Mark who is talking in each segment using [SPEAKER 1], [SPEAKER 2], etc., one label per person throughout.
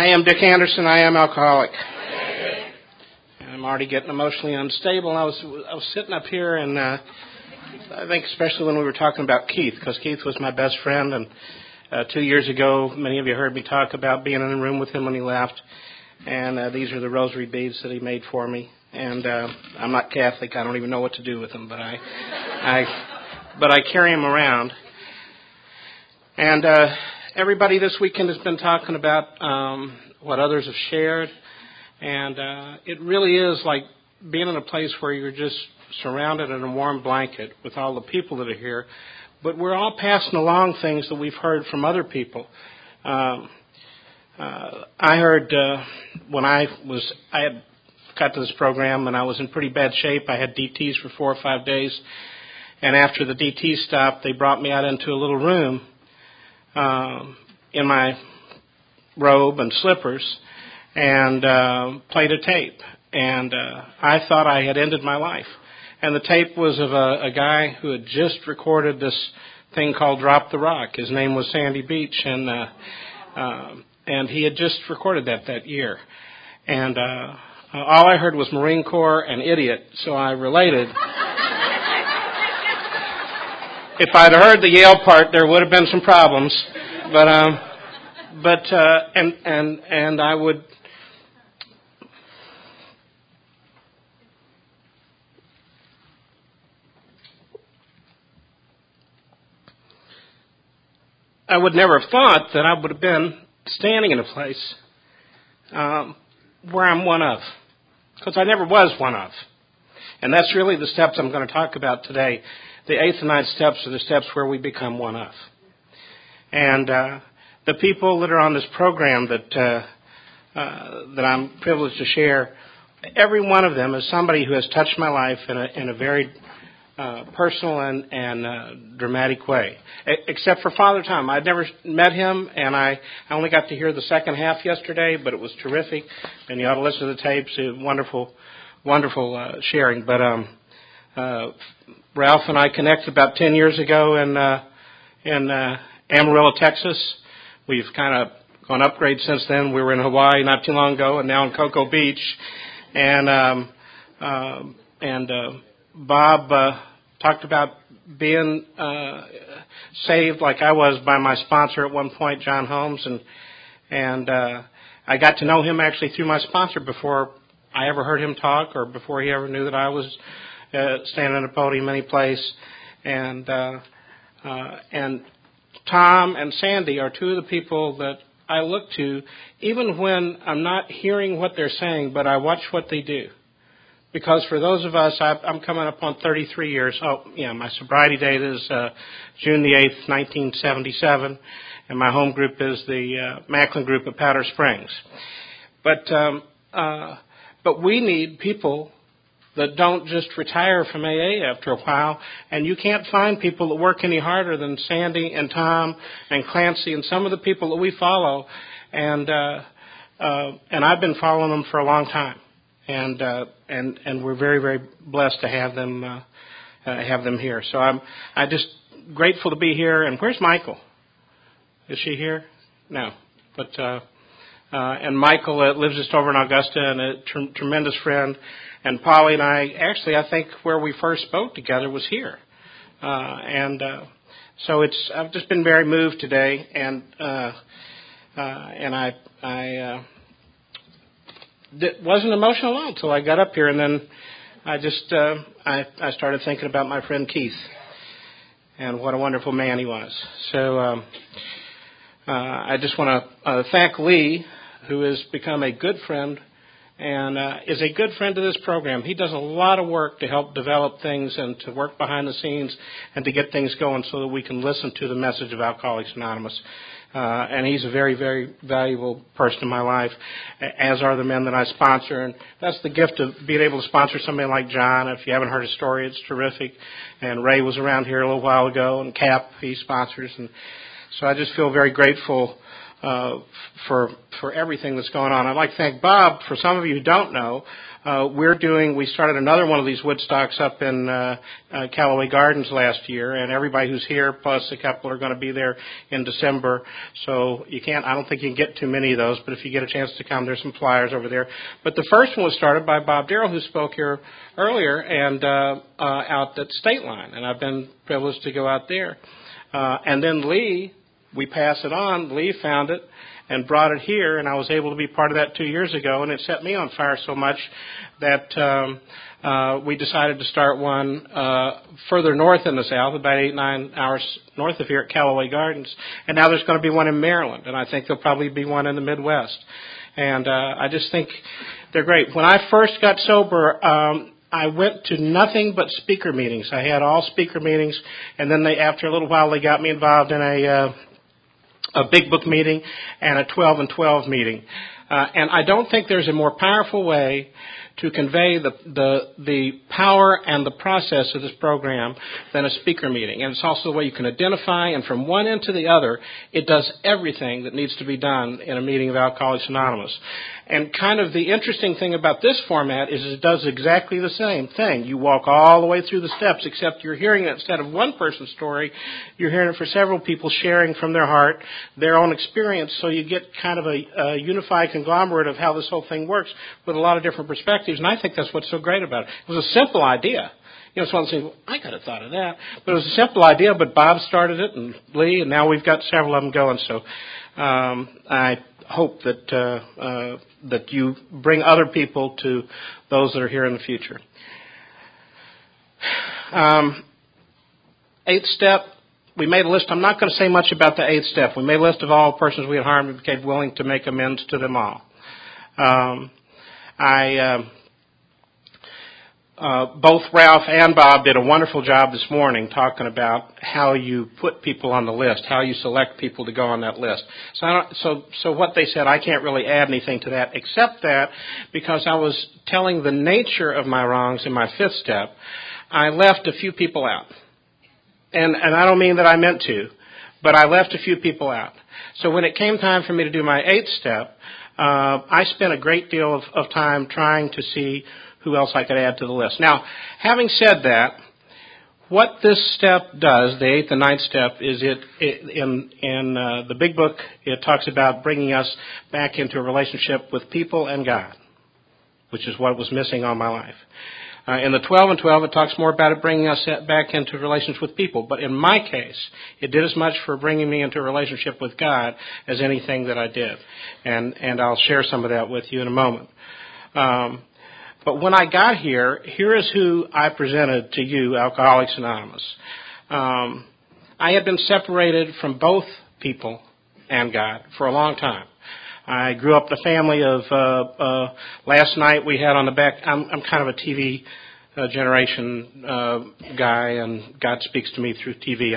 [SPEAKER 1] am Dick Anderson. I am alcoholic. And I'm already getting emotionally unstable. I was sitting up here, and I think especially when we were talking about Keith, because Keith was my best friend, and 2 years ago, many of you heard me talk about being in the room with him when he left. And these are the rosary beads that he made for me. And I'm not Catholic. I don't even know what to do with them, but I carry them around. And everybody this weekend has been talking about what others have shared. And it really is like being in a place where you're just surrounded in a warm blanket with all the people that are here. But we're all passing along things that we've heard from other people. I heard when I had got to this program and I was in pretty bad shape. I had DTs for 4 or 5 days. And after the DT stopped, they brought me out into a little room in my robe and slippers and played a tape. And I thought I had ended my life. And the tape was of a guy who had just recorded this thing called Drop the Rock. His name was Sandy Beach, and he had just recorded that year. And all I heard was Marine Corps and idiot, so I related. If I'd heard the Yale part, there would have been some problems. But I would. I would never have thought that I would have been standing in a place where I'm one of, because I never was one of. And that's really the steps I'm going to talk about today. The 8th and 9th steps are the steps where we become one of. And the people that are on this program that I'm privileged to share, every one of them is somebody who has touched my life in a very personal and dramatic way, except for Father Tom. I'd never met him, and I only got to hear the second half yesterday, but it was terrific, and you ought to listen to the tapes. Wonderful sharing. But Ralph and I connected about 10 years ago in Amarillo, Texas. We've kind of gone upgrade since then. We were in Hawaii not too long ago, and now in Cocoa Beach, and Bob talked about being saved like I was by my sponsor at one point, John Holmes, and I got to know him actually through my sponsor before I ever heard him talk or before he ever knew that I was standing at a podium any place. And Tom and Sandy are two of the people that I look to, even when I'm not hearing what they're saying, but I watch what they do. Because for those of us, I'm coming up on 33 years. Oh, yeah, my sobriety date is June the 8th, 1977, and my home group is the Macklin Group of Powder Springs. But we need people that don't just retire from AA after a while, and you can't find people that work any harder than Sandy and Tom and Clancy and some of the people that we follow, and I've been following them for a long time. And we're very, very blessed to have them here. So I'm just grateful to be here. And where's Michael? Is she here? No. But and Michael lives just over in Augusta and a tremendous friend. And Polly and I think where we first spoke together was here. So I've just been very moved today, and I wasn't emotional at all until I got up here, and then I just I started thinking about my friend Keith and what a wonderful man he was. So I just want to thank Lee, who has become a good friend and is a good friend to this program. He does a lot of work to help develop things and to work behind the scenes and to get things going so that we can listen to the message of Alcoholics Anonymous. And he's a very, very valuable person in my life, as are the men that I sponsor. And that's the gift of being able to sponsor somebody like John. If you haven't heard his story, it's terrific. And Ray was around here a little while ago, and Cap, he sponsors. And so I just feel very grateful for everything that's going on. I'd like to thank Bob. For some of you who don't know, we started another one of these Woodstocks up in Callaway Gardens last year, and everybody who's here, plus a couple, are going to be there in December. So I don't think you can get too many of those, but if you get a chance to come, there's some flyers over there. But the first one was started by Bob Darrell, who spoke here earlier, and out at State Line, and I've been privileged to go out there. And then Lee, we pass it on. Lee found it and brought it here, and I was able to be part of that 2 years ago, and it set me on fire so much that we decided to start one further north in the south, about 8-9 hours north of here at Callaway Gardens, and now there's going to be one in Maryland, and I think there'll probably be one in the Midwest. And I just think they're great. When I first got sober, I went to nothing but speaker meetings. I had all speaker meetings, and then after a little while, they got me involved in a big book meeting and a 12 and 12 meeting. And I don't think there's a more powerful way to convey the power and the process of this program than a speaker meeting. And it's also the way you can identify, and from one end to the other, it does everything that needs to be done in a meeting of Alcoholics Anonymous. And kind of the interesting thing about this format is it does exactly the same thing. You walk all the way through the steps, except you're hearing it instead of one person's story, you're hearing it for several people sharing from their heart their own experience, so you get kind of a unified conglomerate of how this whole thing works with a lot of different perspectives, and I think that's what's so great about it. It was a simple idea. You know, it's one of the things, well, I could have thought of that. But it was a simple idea, but Bob started it, and Lee, and now we've got several of them going, so I hope that you bring other people to those that are here in the future. 8th step, we made a list. I'm not going to say much about the 8th step. We made a list of all persons we had harmed and became willing to make amends to them all. Both Ralph and Bob did a wonderful job this morning talking about how you put people on the list, how you select people to go on that list. So what they said, I can't really add anything to that, except that because I was telling the nature of my wrongs in my 5th step, I left a few people out. And I don't mean that I meant to, but I left a few people out. So when it came time for me to do my 8th step, I spent a great deal of time trying to see who else I could add to the list. Now, having said that, what this step does, the 8th and 9th step, is in the big book, it talks about bringing us back into a relationship with people and God, which is what was missing all my life. In the 12 and 12, it talks more about it bringing us back into relations with people. But in my case, it did as much for bringing me into a relationship with God as anything that I did. And I'll share some of that with you in a moment. But when I got here, here is who I presented to you, Alcoholics Anonymous. I had been separated from both people and God for a long time. I grew up in a family of, last night we had on the back, I'm kind of a TV generation guy, and God speaks to me through TV.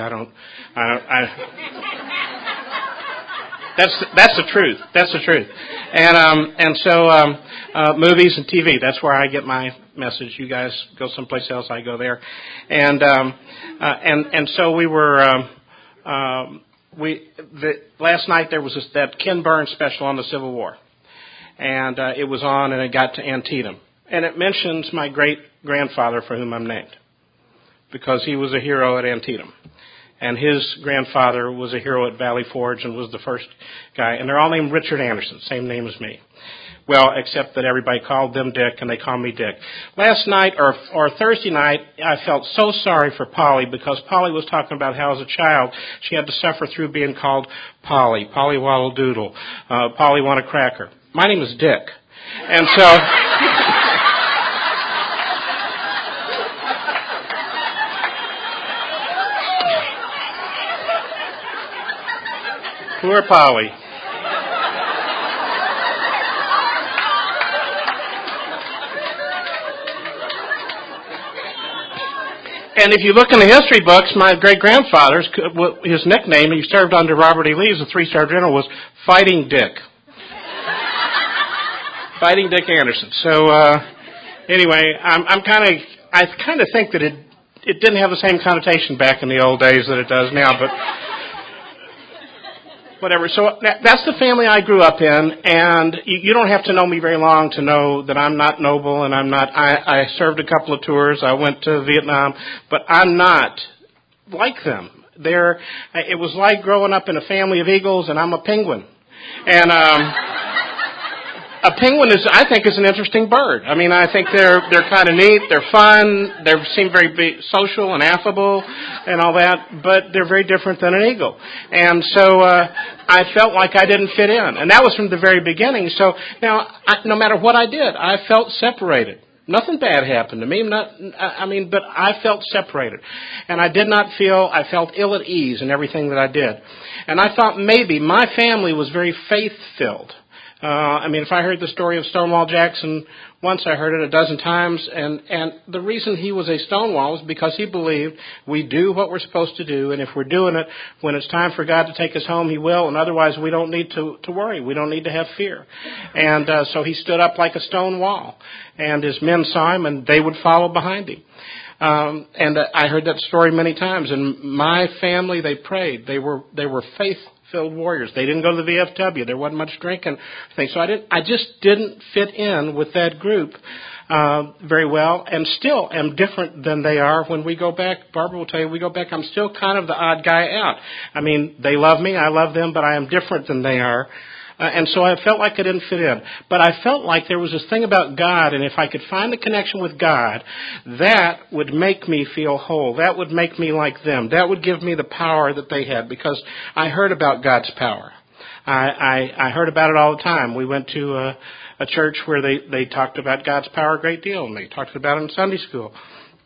[SPEAKER 1] That's the truth. That's the truth. And so movies and TV, that's where I get my message. You guys go someplace else, I go there. And so we were last night there was that Ken Burns special on the Civil War, and it was on, and it got to Antietam, and it mentions my great grandfather for whom I'm named, because he was a hero at Antietam, and his grandfather was a hero at Valley Forge and was the first guy, and they're all named Richard Anderson, same name as me. Well, except that everybody called them Dick, and they call me Dick. Last night, or Thursday night, I felt so sorry for Polly, because Polly was talking about how as a child she had to suffer through being called Polly Waddle Doodle, Polly Want a Cracker. My name is Dick. And so... Poor Polly. And if you look in the history books, my great-grandfather's, his nickname, he served under Robert E. Lee as a 3-star general, was Fighting Dick. Fighting Dick Anderson. So, anyway, I kind of think that it didn't have the same connotation back in the old days that it does now, but whatever. So that's the family I grew up in, and you don't have to know me very long to know that I'm not noble, and I'm not. I served a couple of tours. I went to Vietnam, but I'm not like them. It was like growing up in a family of eagles, and I'm a penguin, and. A penguin I think, is an interesting bird. I mean, I think they're kind of neat. They're fun. They seem very social and affable and all that, but they're very different than an eagle. And so I felt like I didn't fit in, and that was from the very beginning. So now, no matter what I did, I felt separated. Nothing bad happened to me. But I felt separated, and I felt ill at ease in everything that I did, and I thought maybe my family was very faith-filled. If I heard the story of Stonewall Jackson once, I heard it a dozen times, and the reason he was a Stonewall was because he believed we do what we're supposed to do, and if we're doing it, when it's time for God to take us home, He will, and otherwise we don't need to worry. We don't need to have fear. And so he stood up like a stone wall, and his men saw him, and they would follow behind him. I heard that story many times, and my family, they prayed. They were faith-filled warriors. They didn't go to the VFW. There wasn't much drinking thing. So I just didn't fit in with that group very well, and still am different than they are when we go back. Barbara will tell you, we go back, I'm still kind of the odd guy out. I mean, they love me, I love them, but I am different than they are. And so I felt like I didn't fit in. But I felt like there was this thing about God, and if I could find the connection with God, that would make me feel whole. That would make me like them. That would give me the power that they had, because I heard about God's power. I heard about it all the time. We went to a church where they talked about God's power a great deal, and they talked about it in Sunday school.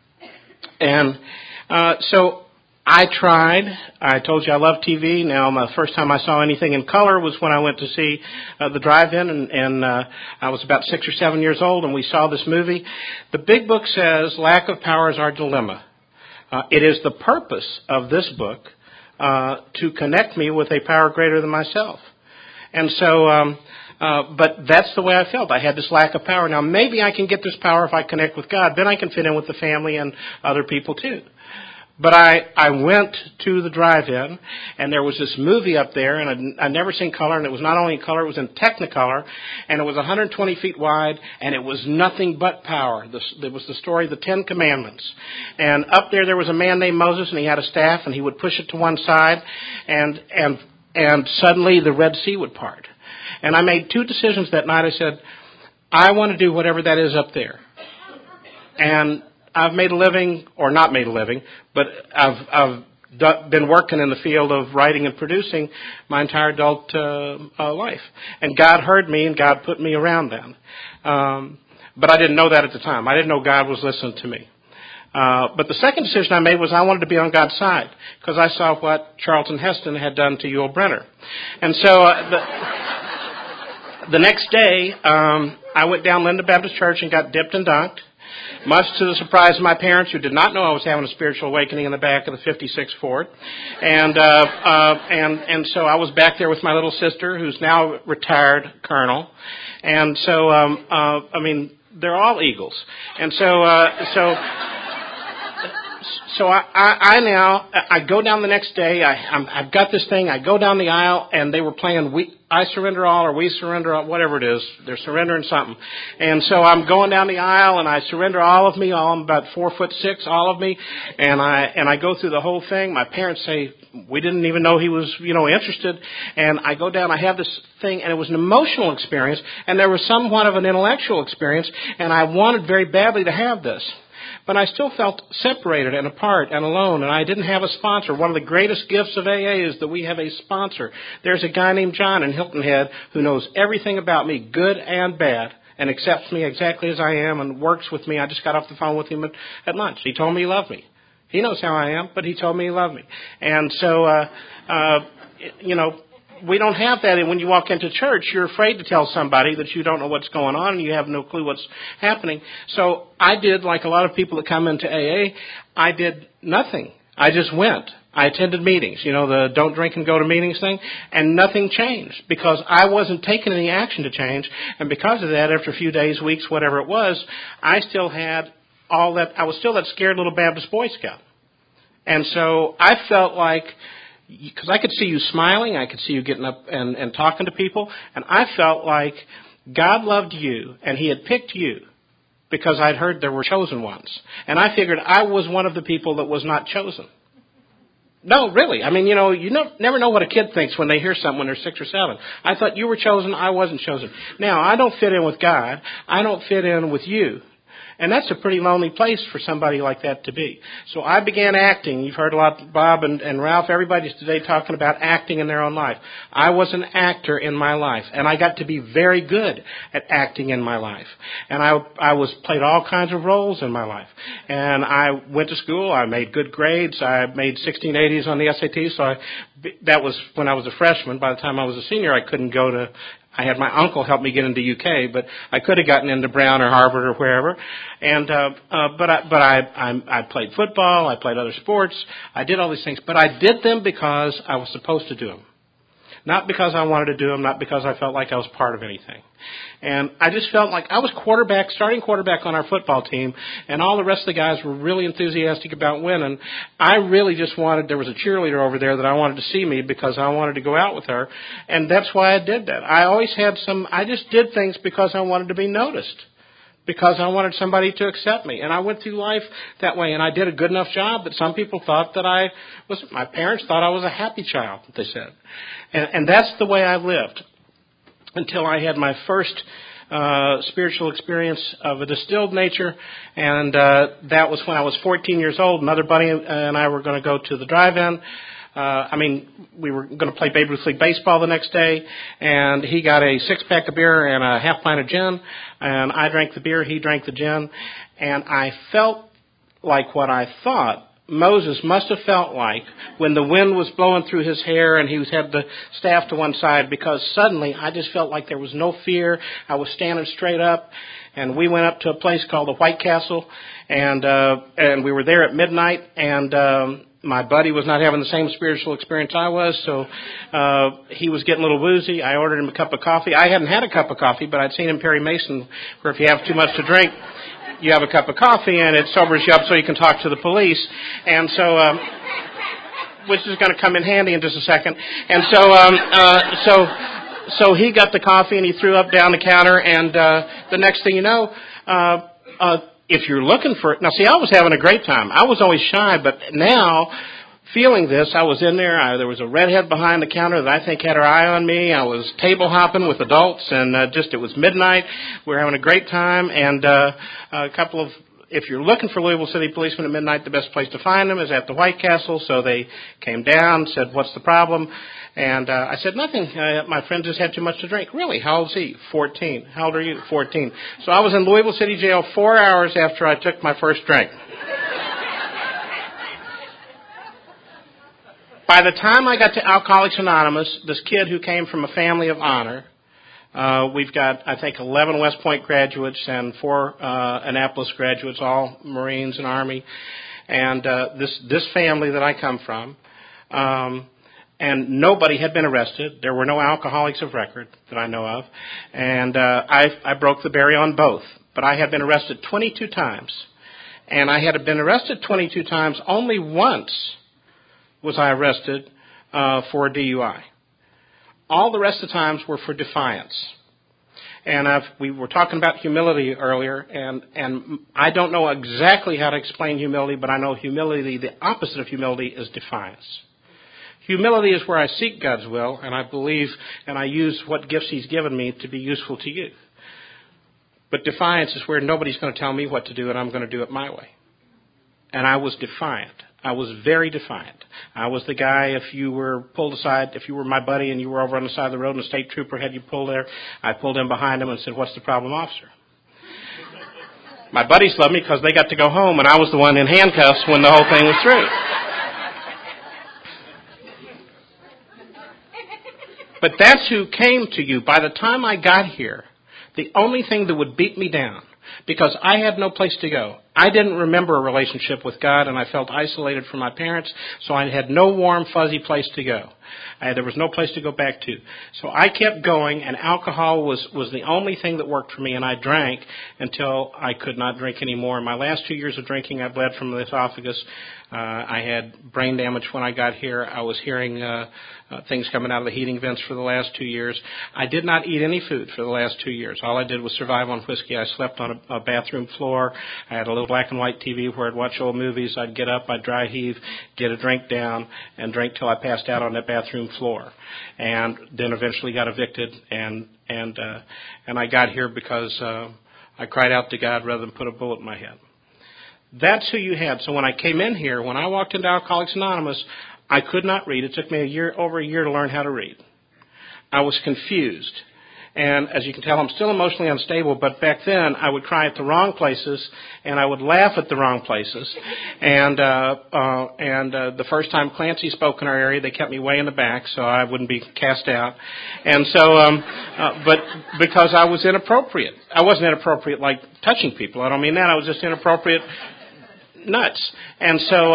[SPEAKER 1] And so I tried. I told you I love TV. Now, the first time I saw anything in color was when I went to see the drive-in, and I was about 6 or 7 years old, and we saw this movie. The Big Book says lack of power is our dilemma. It is the purpose of this book to connect me with a power greater than myself. And so, but that's the way I felt. I had this lack of power. Now, maybe I can get this power if I connect with God. Then I can fit in with the family and other people too. But I went to the drive-in, and there was this movie up there, and I'd never seen color, and it was not only in color, it was in Technicolor, and it was 120 feet wide, and it was nothing but power. It was the story of the Ten Commandments. And up there was a man named Moses, and he had a staff, and he would push it to one side, and suddenly the Red Sea would part. And I made two decisions that night. I said, I want to do whatever that is up there. And I've made a living, or not made a living, but I've been working in the field of writing and producing my entire adult life. And God heard me, and God put me around then. But I didn't know that at the time. I didn't know God was listening to me. But the second decision I made was I wanted to be on God's side, because I saw what Charlton Heston had done to Yul Brynner. And so the next day, I went down Linda Baptist Church and got dipped and dunked, much to the surprise of my parents, who did not know I was having a spiritual awakening in the back of the 56 Ford. And so I was back there with my little sister, who's now retired colonel. And so, they're all eagles. And so I go down the next day. I've got this thing. I go down the aisle, and they were playing I Surrender All, or We Surrender All, whatever it is. They're surrendering something. And so I'm going down the aisle, and I surrender all of me. I'm about 4'6", all of me. And I go through the whole thing. My parents say, we didn't even know he was, interested. And I go down, I have this thing, and it was an emotional experience, and there was somewhat of an intellectual experience, and I wanted very badly to have this. But I still felt separated and apart and alone, and I didn't have a sponsor. One of the greatest gifts of AA is that we have a sponsor. There's a guy named John in Hilton Head who knows everything about me, good and bad, and accepts me exactly as I am and works with me. I just got off the phone with him at lunch. He told me he loved me. He knows how I am, but he told me he loved me. And so, we don't have that. And when you walk into church, you're afraid to tell somebody that you don't know what's going on and you have no clue what's happening. So I did, like a lot of people that come into AA, I did nothing. I just went. I attended meetings, the don't drink and go to meetings thing, and nothing changed because I wasn't taking any action to change. And because of that, after a few days, weeks, whatever it was, I still had all that. I was still that scared little Baptist Boy Scout. And so I felt like because I could see you smiling, I could see you getting up and talking to people, and I felt like God loved you, and He had picked you because I'd heard there were chosen ones. And I figured I was one of the people that was not chosen. No, really. I mean, you never know what a kid thinks when they hear something when they're 6 or 7. I thought you were chosen, I wasn't chosen. Now, I don't fit in with God. I don't fit in with you. And that's a pretty lonely place for somebody like that to be. So I began acting. You've heard a lot, Bob and Ralph, everybody's today talking about acting in their own life. I was an actor in my life, and I got to be very good at acting in my life. And I played all kinds of roles in my life. And I went to school. I made good grades. I made 1680s on the SAT. So that was when I was a freshman. By the time I was a senior, I couldn't go to. I had my uncle help me get into UK, but I could have gotten into Brown or Harvard or wherever. And but I played football. I played other sports. I did all these things, but I did them because I was supposed to do them, not because I wanted to do them, not because I felt like I was part of anything. And I just felt like I was starting quarterback on our football team, and all the rest of the guys were really enthusiastic about winning. I really just there was a cheerleader over there that I wanted to see me because I wanted to go out with her, and that's why I did that. I just did things because I wanted to be noticed, because I wanted somebody to accept me. And I went through life that way, and I did a good enough job that some people thought that my parents thought I was a happy child, they said. And that's the way I lived until I had my first spiritual experience of a distilled nature, and that was when I was 14 years old. Another buddy and I were going to go to the drive-in. We were going to play Babe Ruth League baseball the next day, and he got a 6-pack of beer and a half pint of gin, and I drank the beer, he drank the gin, and I felt like what I thought Moses must have felt like when the wind was blowing through his hair and he had the staff to one side, because suddenly I just felt like there was no fear. I was standing straight up, and we went up to a place called the White Castle, and we were there at midnight, and my buddy was not having the same spiritual experience I was, so he was getting a little woozy. I ordered him a cup of coffee. I hadn't had a cup of coffee, but I'd seen in Perry Mason where if you have too much to drink, you have a cup of coffee and it sobers you up so you can talk to the police. And so, which is going to come in handy in just a second. And so he got the coffee and he threw up down the counter, and the next thing you know, if you're looking for it, now see, I was having a great time. I was always shy, but now, feeling this, I was in there. There was a redhead behind the counter that I think had her eye on me. I was table hopping with adults, and it was midnight. We were having a great time, and if you're looking for Louisville City policemen at midnight, the best place to find them is at the White Castle. So they came down, said, "What's the problem?" And I said, "Nothing. My friend just had too much to drink." "Really? How old is he?" 14. "How old are you?" 14. So I was in Louisville City Jail 4 hours after I took my first drink. By the time I got to Alcoholics Anonymous, this kid who came from a family of honor, we've got, I think, 11 West Point graduates and 4 Annapolis graduates, all Marines and Army, and this family that I come from, and nobody had been arrested. There were no alcoholics of record that I know of, and I broke the barrier on both. But I had been arrested 22 times, and I had been arrested 22 times. Only once was I arrested for a DUI. All the rest of the times were for defiance. And we were talking about humility earlier, and I don't know exactly how to explain humility, but I know humility, the opposite of humility, is defiance. Humility is where I seek God's will, and I believe, and I use what gifts He's given me to be useful to you. But defiance is where nobody's going to tell me what to do, and I'm going to do it my way. And I was defiant. I was very defiant. I was the guy, if you were pulled aside, if you were my buddy and you were over on the side of the road and a state trooper had you pulled there, I pulled in behind him and said, "What's the problem, officer?" My buddies loved me because they got to go home, and I was the one in handcuffs when the whole thing was through. But that's who came to you. By the time I got here, the only thing that would beat me down, because I had no place to go. I didn't remember a relationship with God, and I felt isolated from my parents, so I had no warm, fuzzy place to go. There was no place to go back to. So I kept going, and alcohol was the only thing that worked for me, and I drank until I could not drink anymore. In my last 2 years of drinking, I bled from the esophagus. I had brain damage when I got here. I was hearing things coming out of the heating vents for the last 2 years. I did not eat any food for the last 2 years. All I did was survive on whiskey. I slept on a bathroom floor. I had a little black and white TV where I'd watch old movies. I'd get up, I'd dry heave, get a drink down, and drink till I passed out on that bathroom floor. And then eventually got evicted, and I got here because I cried out to God rather than put a bullet in my head. That's who you had. So when I came in here, when I walked into Alcoholics Anonymous, I could not read. It took me over a year to learn how to read. I was confused. And as you can tell, I'm still emotionally unstable, but back then I would cry at the wrong places, and I would laugh at the wrong places. And the first time Clancy spoke in our area, they kept me way in the back so I wouldn't be cast out. And so, but because I was inappropriate. I wasn't inappropriate like touching people. I don't mean that. I was just inappropriate nuts. And so,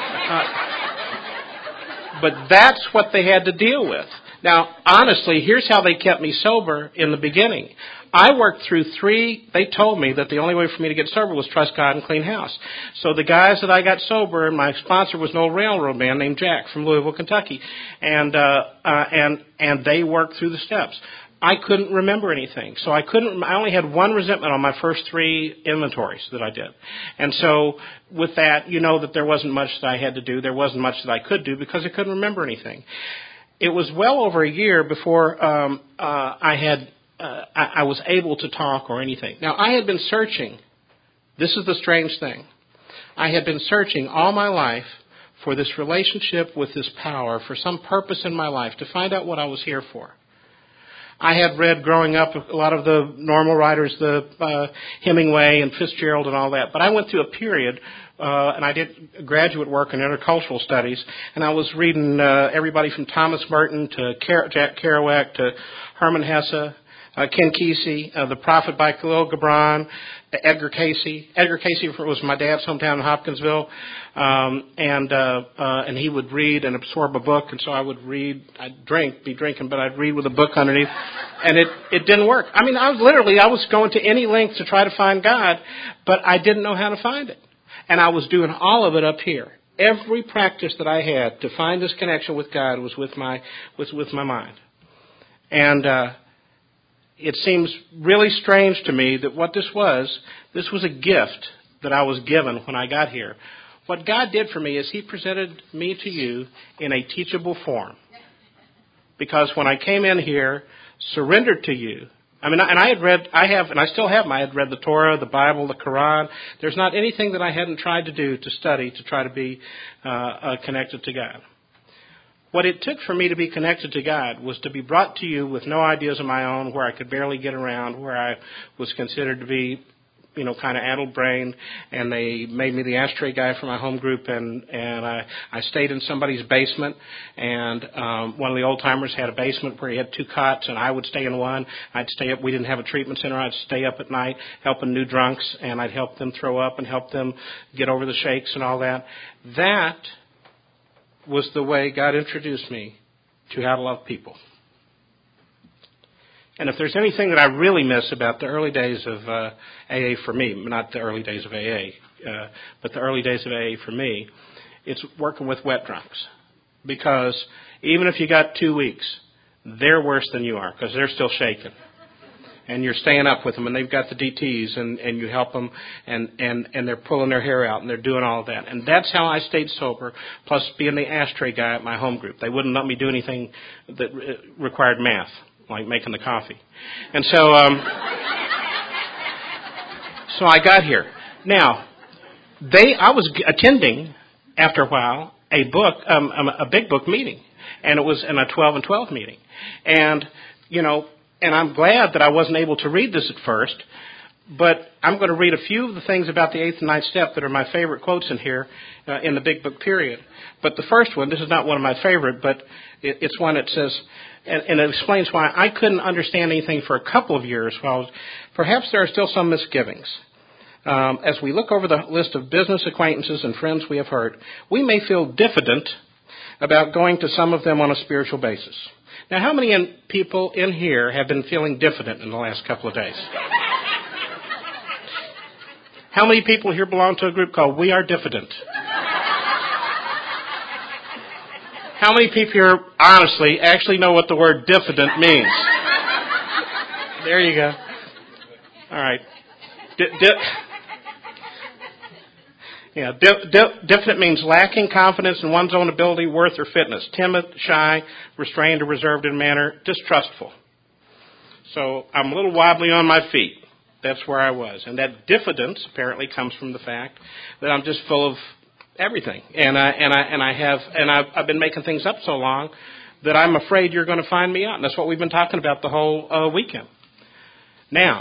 [SPEAKER 1] but that's what they had to deal with. Now, honestly, here's how they kept me sober in the beginning. I worked through they told me that the only way for me to get sober was trust God and clean house. So the guys that I got sober, and my sponsor was an old railroad man named Jack from Louisville, Kentucky, and they worked through the steps. I couldn't remember anything. So I only had one resentment on my first 3 inventories that I did. And so with that, you know that there wasn't much that I had to do. There wasn't much that I could do because I couldn't remember anything. It was well over a year before I was able to talk or anything. Now, I had been searching. This is the strange thing. I had been searching all my life for this relationship with this power, for some purpose in my life, to find out what I was here for. I had read growing up a lot of the normal writers, the Hemingway and Fitzgerald and all that, but I went through a period, and I did graduate work in intercultural studies, and I was reading everybody from Thomas Merton to Jack Kerouac to Herman Hesse, Ken Kesey, The Prophet by Khalil Gibran, Edgar Cayce. Edgar Cayce was my dad's hometown in Hopkinsville, and he would read and absorb a book, and so I would read. I'd be drinking, but I'd read with a book underneath, and it didn't work. I mean, I was going to any length to try to find God, but I didn't know how to find it, and I was doing all of it up here. Every practice that I had to find this connection with God was with my mind, and it seems really strange to me that what this was a gift that I was given when I got here. What God did for me is He presented me to you in a teachable form. Because when I came in here, surrendered to you, I had read the Torah, the Bible, the Quran. There's not anything that I hadn't tried to do to study to try to be connected to God. What it took for me to be connected to God was to be brought to you with no ideas of my own, where I could barely get around, where I was considered to be, kind of addle-brained, and they made me the ashtray guy for my home group, and I stayed in somebody's basement, and one of the old-timers had a basement where he had 2 cots, and I would stay in one. I'd stay up. We didn't have a treatment center. I'd stay up at night helping new drunks, and I'd help them throw up and help them get over the shakes and all that. That was the way God introduced me to how to love people. And if there's anything that I really miss about the early days of AA for me, not the early days of AA, but the early days of AA for me, it's working with wet drunks. Because even if you got 2 weeks, they're worse than you are because they're still shaking. And you're staying up with them, and they've got the DTs, and you help them, and they're pulling their hair out, and they're doing all of that. And that's how I stayed sober, plus being the ashtray guy at my home group. They wouldn't let me do anything that required math, like making the coffee. And so, so I got here. Now, I was attending, after a while, a big book meeting, and it was in a 12 and 12 meeting. And, and I'm glad that I wasn't able to read this at first, but I'm going to read a few of the things about the 8th and 9th step that are my favorite quotes in here in the Big Book period. But the first one, this is not one of my favorite, but it's one that says, and it explains why I couldn't understand anything for a couple of years. Well, perhaps there are still some misgivings. As we look over the list of business acquaintances and friends we have hurt, we may feel diffident about going to some of them on a spiritual basis. Now, how many people in here have been feeling diffident in the last couple of days? How many people here belong to a group called We Are Diffident? How many people here, honestly, actually know what the word diffident means? There you go. All right. Diffident means lacking confidence in one's own ability, worth, or fitness. Timid, shy, restrained, or reserved in manner, distrustful. So I'm a little wobbly on my feet. That's where I was. And that diffidence apparently comes from the fact that I'm just full of everything. And I've been making things up so long that I'm afraid you're going to find me out. And that's what we've been talking about the whole weekend. Now,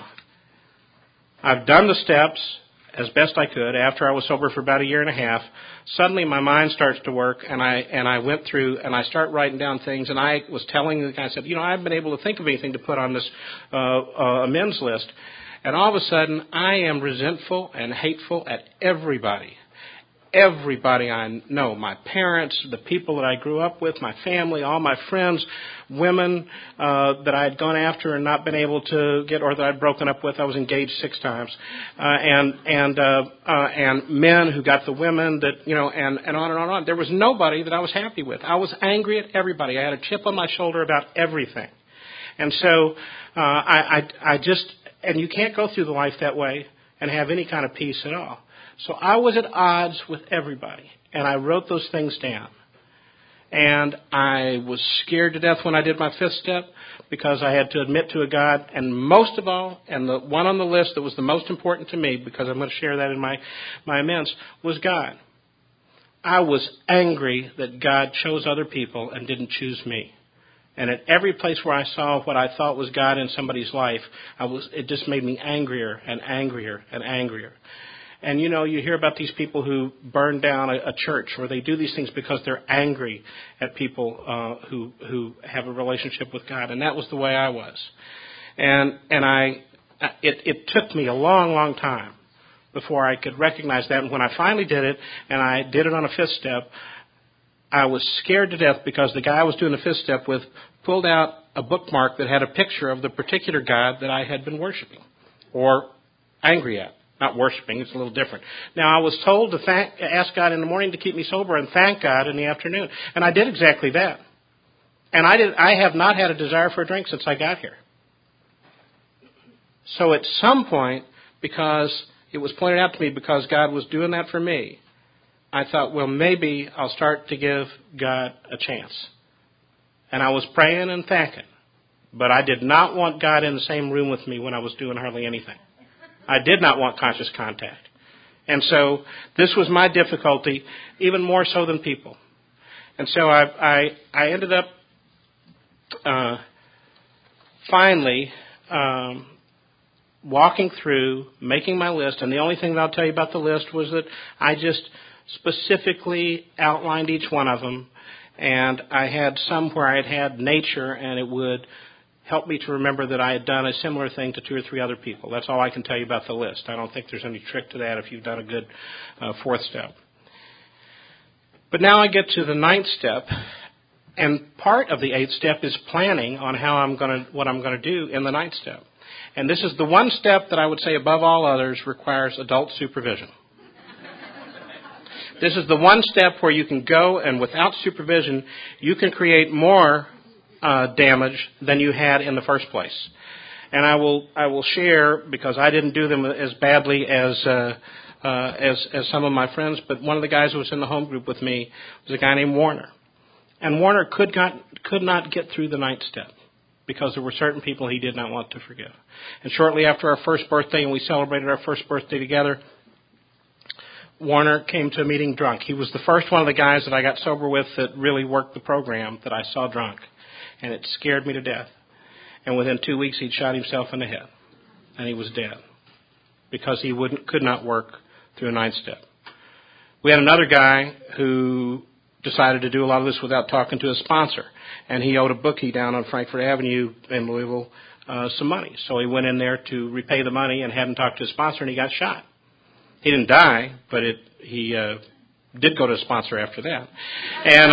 [SPEAKER 1] I've done the steps as best I could. After I was sober for about a year and a half, suddenly my mind starts to work, and I went through and I start writing down things. And I was telling the guy, I said, I haven't been able to think of anything to put on this amends list. And all of a sudden, I am resentful and hateful at everybody. Everybody I know, my parents, the people that I grew up with, my family, all my friends, women that I had gone after and not been able to get, or that I'd broken up with. I was engaged 6 times, and men who got the women that and on and on and on. There was nobody that I was happy with. I was angry at everybody. I had a chip on my shoulder about everything, and so I just and you can't go through the life that way and have any kind of peace at all. So I was at odds with everybody, and I wrote those things down. And I was scared to death when I did my 5th step because I had to admit to a God, and most of all, and the one on the list that was the most important to me, because I'm going to share that in my amends, was God. I was angry that God chose other people and didn't choose me. And at every place where I saw what I thought was God in somebody's life, it just made me angrier and angrier and angrier. And you hear about these people who burn down a church, or they do these things because they're angry at people who have a relationship with God. And that was the way I was. And it took me a long, long time before I could recognize that. And when I finally did it, and I did it on a 5th step, I was scared to death because the guy I was doing the 5th step with pulled out a bookmark that had a picture of the particular God that I had been worshiping or angry at. Not worshiping, it's a little different. Now, I was told to ask God in the morning to keep me sober and thank God in the afternoon. And I did exactly that. And I have not had a desire for a drink since I got here. So at some point, because it was pointed out to me because God was doing that for me, I thought, well, maybe I'll start to give God a chance. And I was praying and thanking. But I did not want God in the same room with me when I was doing hardly anything. I did not want conscious contact. And so this was my difficulty, even more so than people. And so I ended up finally walking through, making my list. And the only thing that I'll tell you about the list was that I just specifically outlined each one of them. And I had some where I had nature, and it would help me to remember that I had done a similar thing to 2 or 3 other people. That's all I can tell you about the list. I don't think there's any trick to that if you've done a good 4th step. But now I get to the 9th step, and part of the 8th step is planning on what I'm going to do in the 9th step. And this is the one step that I would say above all others requires adult supervision. This is the one step where you can go and without supervision, you can create more damage than you had in the first place. And I will share, because I didn't do them as badly as some of my friends, but one of the guys who was in the home group with me was a guy named Warner. And Warner could not get through the 9th step because there were certain people he did not want to forgive. And shortly after our first birthday, and we celebrated our first birthday together, Warner came to a meeting drunk. He was the first one of the guys that I got sober with that really worked the program that I saw drunk. And it scared me to death. And within 2 weeks, he'd shot himself in the head. And he was dead. Because he could not work through a 9th step. We had another guy who decided to do a lot of this without talking to his sponsor. And he owed a bookie down on Frankfort Avenue in Louisville some money. So he went in there to repay the money and hadn't talked to his sponsor, and he got shot. He didn't die, but he did go to a sponsor after that. And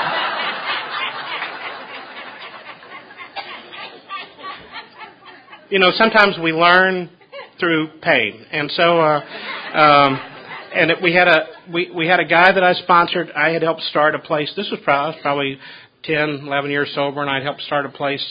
[SPEAKER 1] sometimes we learn through pain. And so we had a guy that I sponsored. I had helped start a place. This was probably 10, 11 years sober, and I'd helped start a place,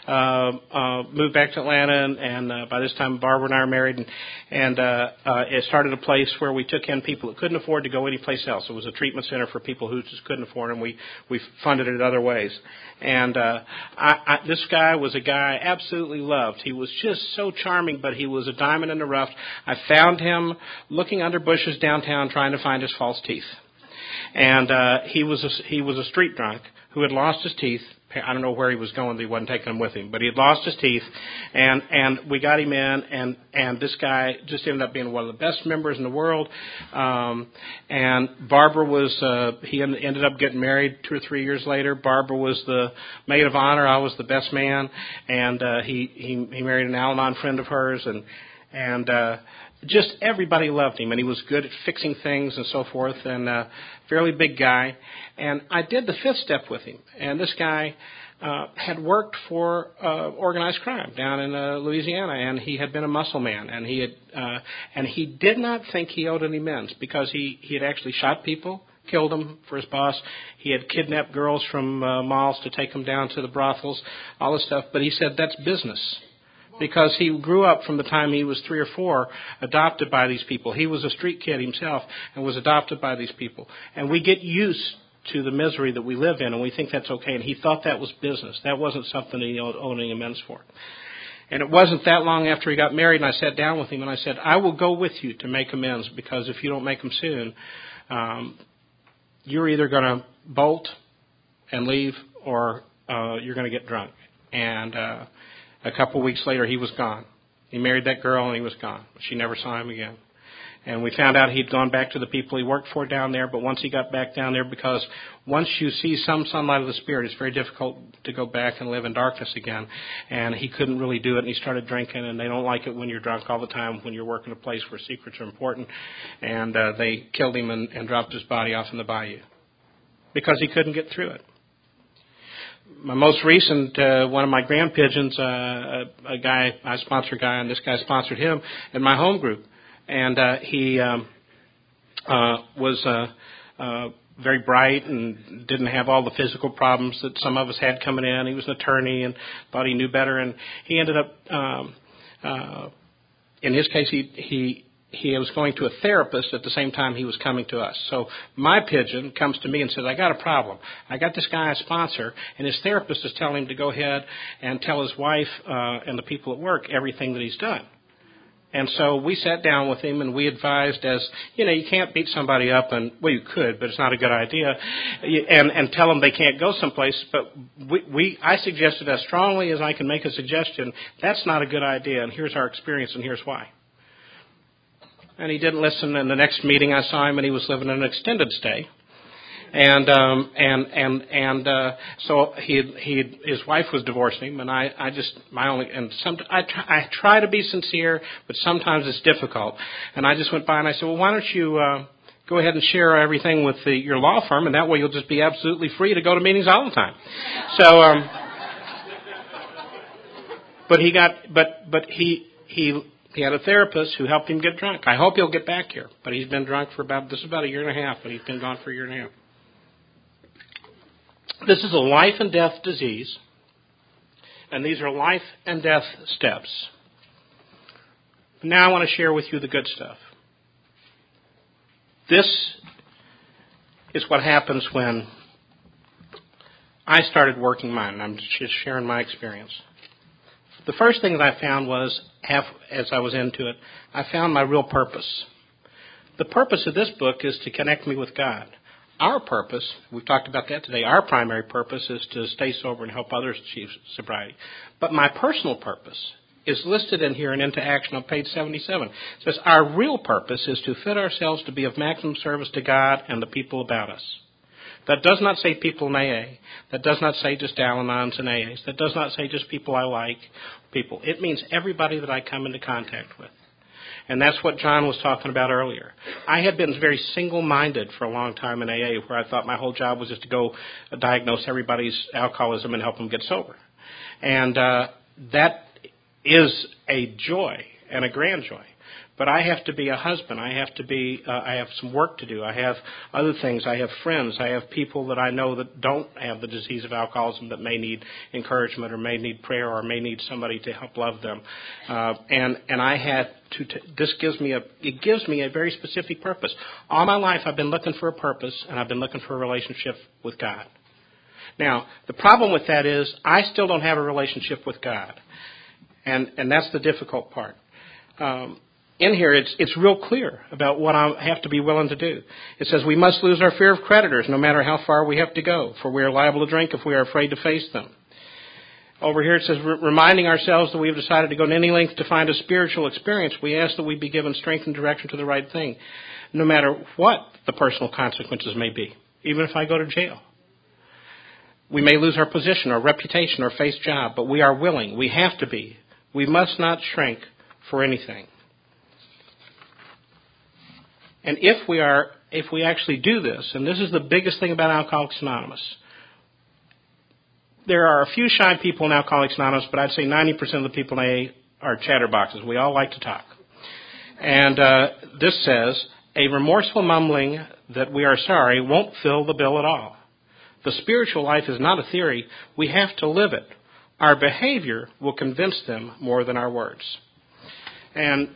[SPEAKER 1] moved back to Atlanta, and by this time Barbara and I are married, and it started a place where we took in people that couldn't afford to go anyplace else. It was a treatment center for people who just couldn't afford, and we funded it other ways. And this guy was a guy I absolutely loved. He was just so charming, but he was a diamond in the rough. I found him looking under bushes downtown trying to find his false teeth. And he was a street drunk who had lost his teeth. I don't know where he was going. He wasn't taking them with him, but he had lost his teeth, and we got him in, and this guy just ended up being one of the best members in the world. And Barbara he ended up getting married 2 or 3 years later. Barbara was the maid of honor. I was the best man, and he married an Al-Anon friend of hers, and just everybody loved him, and he was good at fixing things and so forth, and fairly big guy. And I did the 5th step with him, and this guy had worked for organized crime down in Louisiana, and he had been a muscle man, and he did not think he owed any amends because he had actually shot people, killed them for his boss. He had kidnapped girls from malls to take them down to the brothels, all this stuff. But he said that's business. Because he grew up from the time he was 3 or 4, adopted by these people. He was a street kid himself and was adopted by these people. And we get used to the misery that we live in, and we think that's okay. And he thought that was business. That wasn't something he owed any amends for. And it wasn't that long after he got married, and I sat down with him, and I said, I will go with you to make amends, because if you don't make them soon, you're either going to bolt and leave, or you're going to get drunk. And a couple of weeks later, he was gone. He married that girl, and he was gone. She never saw him again. And we found out he'd gone back to the people he worked for down there, but once he got back down there, because once you see some sunlight of the Spirit, it's very difficult to go back and live in darkness again. And he couldn't really do it, and he started drinking, and they don't like it when you're drunk all the time, when you're working a place where secrets are important. And they killed him and dropped his body off in the bayou because he couldn't get through it. My most recent, one of my grand pigeons, I sponsor a guy, and this guy sponsored him in my home group. And he was very bright and didn't have all the physical problems that some of us had coming in. He was an attorney and thought he knew better. And he ended up, in his case, he was going to a therapist at the same time he was coming to us. So my pigeon comes to me and says, I got a problem. I got this guy I sponsor, and his therapist is telling him to go ahead and tell his wife and the people at work everything that he's done. And so we sat down with him, and we advised, as, you can't beat somebody up, and, well, you could, but it's not a good idea, and tell them they can't go someplace. But I suggested as strongly as I can make a suggestion, that's not a good idea, and here's our experience, and here's why. And he didn't listen. In the next meeting, I saw him, and he was living in an extended stay. And so his wife was divorcing him, and I try to be sincere, but sometimes it's difficult. And I just went by and I said, well, why don't you go ahead and share everything with your law firm, and that way you'll just be absolutely free to go to meetings all the time. So, but he had a therapist who helped him get drunk. I hope he'll get back here, but he's been drunk for about a year and a half, but he's been gone for a year and a half. This is a life and death disease, and these are life and death steps. Now I want to share with you the good stuff. This is what happens when I started working mine. I'm just sharing my experience. The first thing that I found was, as I was into it, I found my real purpose. The purpose of this book is to connect me with God. Our purpose, we've talked about that today, our primary purpose is to stay sober and help others achieve sobriety. But my personal purpose is listed in here and into action on page 77. It says, our real purpose is to fit ourselves to be of maximum service to God and the people about us. That does not say people in AA. That does not say just Al-Anons and AAs. That does not say just people I like, people. It means everybody that I come into contact with. And that's what John was talking about earlier. I had been very single-minded for a long time in AA, where I thought my whole job was just to go diagnose everybody's alcoholism and help them get sober. And that is a joy and a grand joy. But I have to be a husband. I have some work to do. I have other things. I have friends. I have people that I know that don't have the disease of alcoholism that may need encouragement or may need prayer or may need somebody to help love them. And I had to. This gives me a very specific purpose. All my life, I've been looking for a purpose, and I've been looking for a relationship with God. Now, the problem with that is I still don't have a relationship with God, and that's the difficult part. In here, it's real clear about what I have to be willing to do. It says we must lose our fear of creditors, no matter how far we have to go, for we are liable to drink if we are afraid to face them. Over here it says, reminding ourselves that we have decided to go to any length to find a spiritual experience, we ask that we be given strength and direction to the right thing, no matter what the personal consequences may be, even if I go to jail. We may lose our position, our reputation, our face job, but we are willing. We have to be. We must not shrink for anything. And if we actually do this, and this is the biggest thing about Alcoholics Anonymous, there are a few shy people in Alcoholics Anonymous, but I'd say 90% of the people in AA are chatterboxes. We all like to talk. And this says, a remorseful mumbling that we are sorry won't fill the bill at all. The spiritual life is not a theory. We have to live it. Our behavior will convince them more than our words. And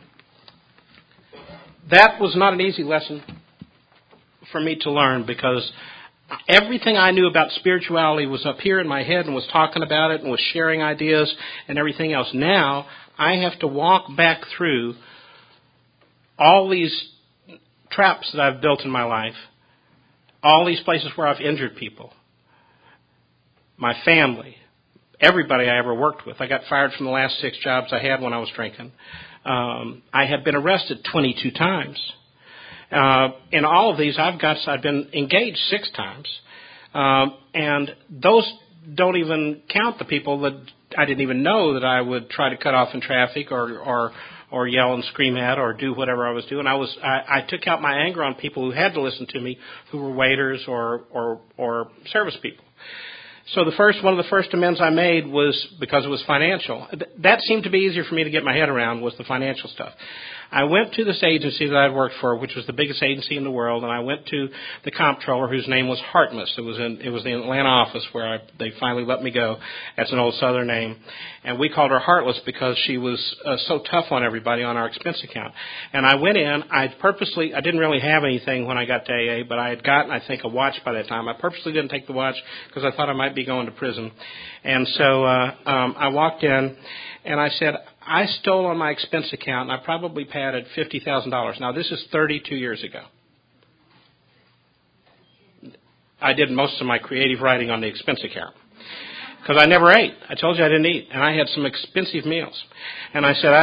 [SPEAKER 1] that was not an easy lesson for me to learn, because everything I knew about spirituality was up here in my head and was talking about it and was sharing ideas and everything else. Now I have to walk back through all these traps that I've built in my life, all these places where I've injured people, my family, everybody I ever worked with. I got fired from the last 6 jobs I had when I was drinking. I have been arrested 22 times. In all of these, I've been engaged 6 times. And those don't even count the people that I didn't even know that I would try to cut off in traffic or yell and scream at or do whatever I was doing. I took out my anger on people who had to listen to me, who were waiters or service people. So one of the first amends I made was because it was financial. That seemed to be easier for me to get my head around, was the financial stuff. I went to this agency that I'd worked for, which was the biggest agency in the world, and I went to the comptroller, whose name was Hartmus. It was the Atlanta office where they finally let me go. That's an old Southern name. And we called her Heartless because she was so tough on everybody on our expense account. And I went in. I didn't really have anything when I got to AA, but I had gotten, I think, a watch by that time. I purposely didn't take the watch because I thought I might be going to prison. And so I walked in, and I said, I stole on my expense account, and I probably padded $50,000. Now, this is 32 years ago. I did most of my creative writing on the expense account because I never ate. I told you I didn't eat, and I had some expensive meals. And I said,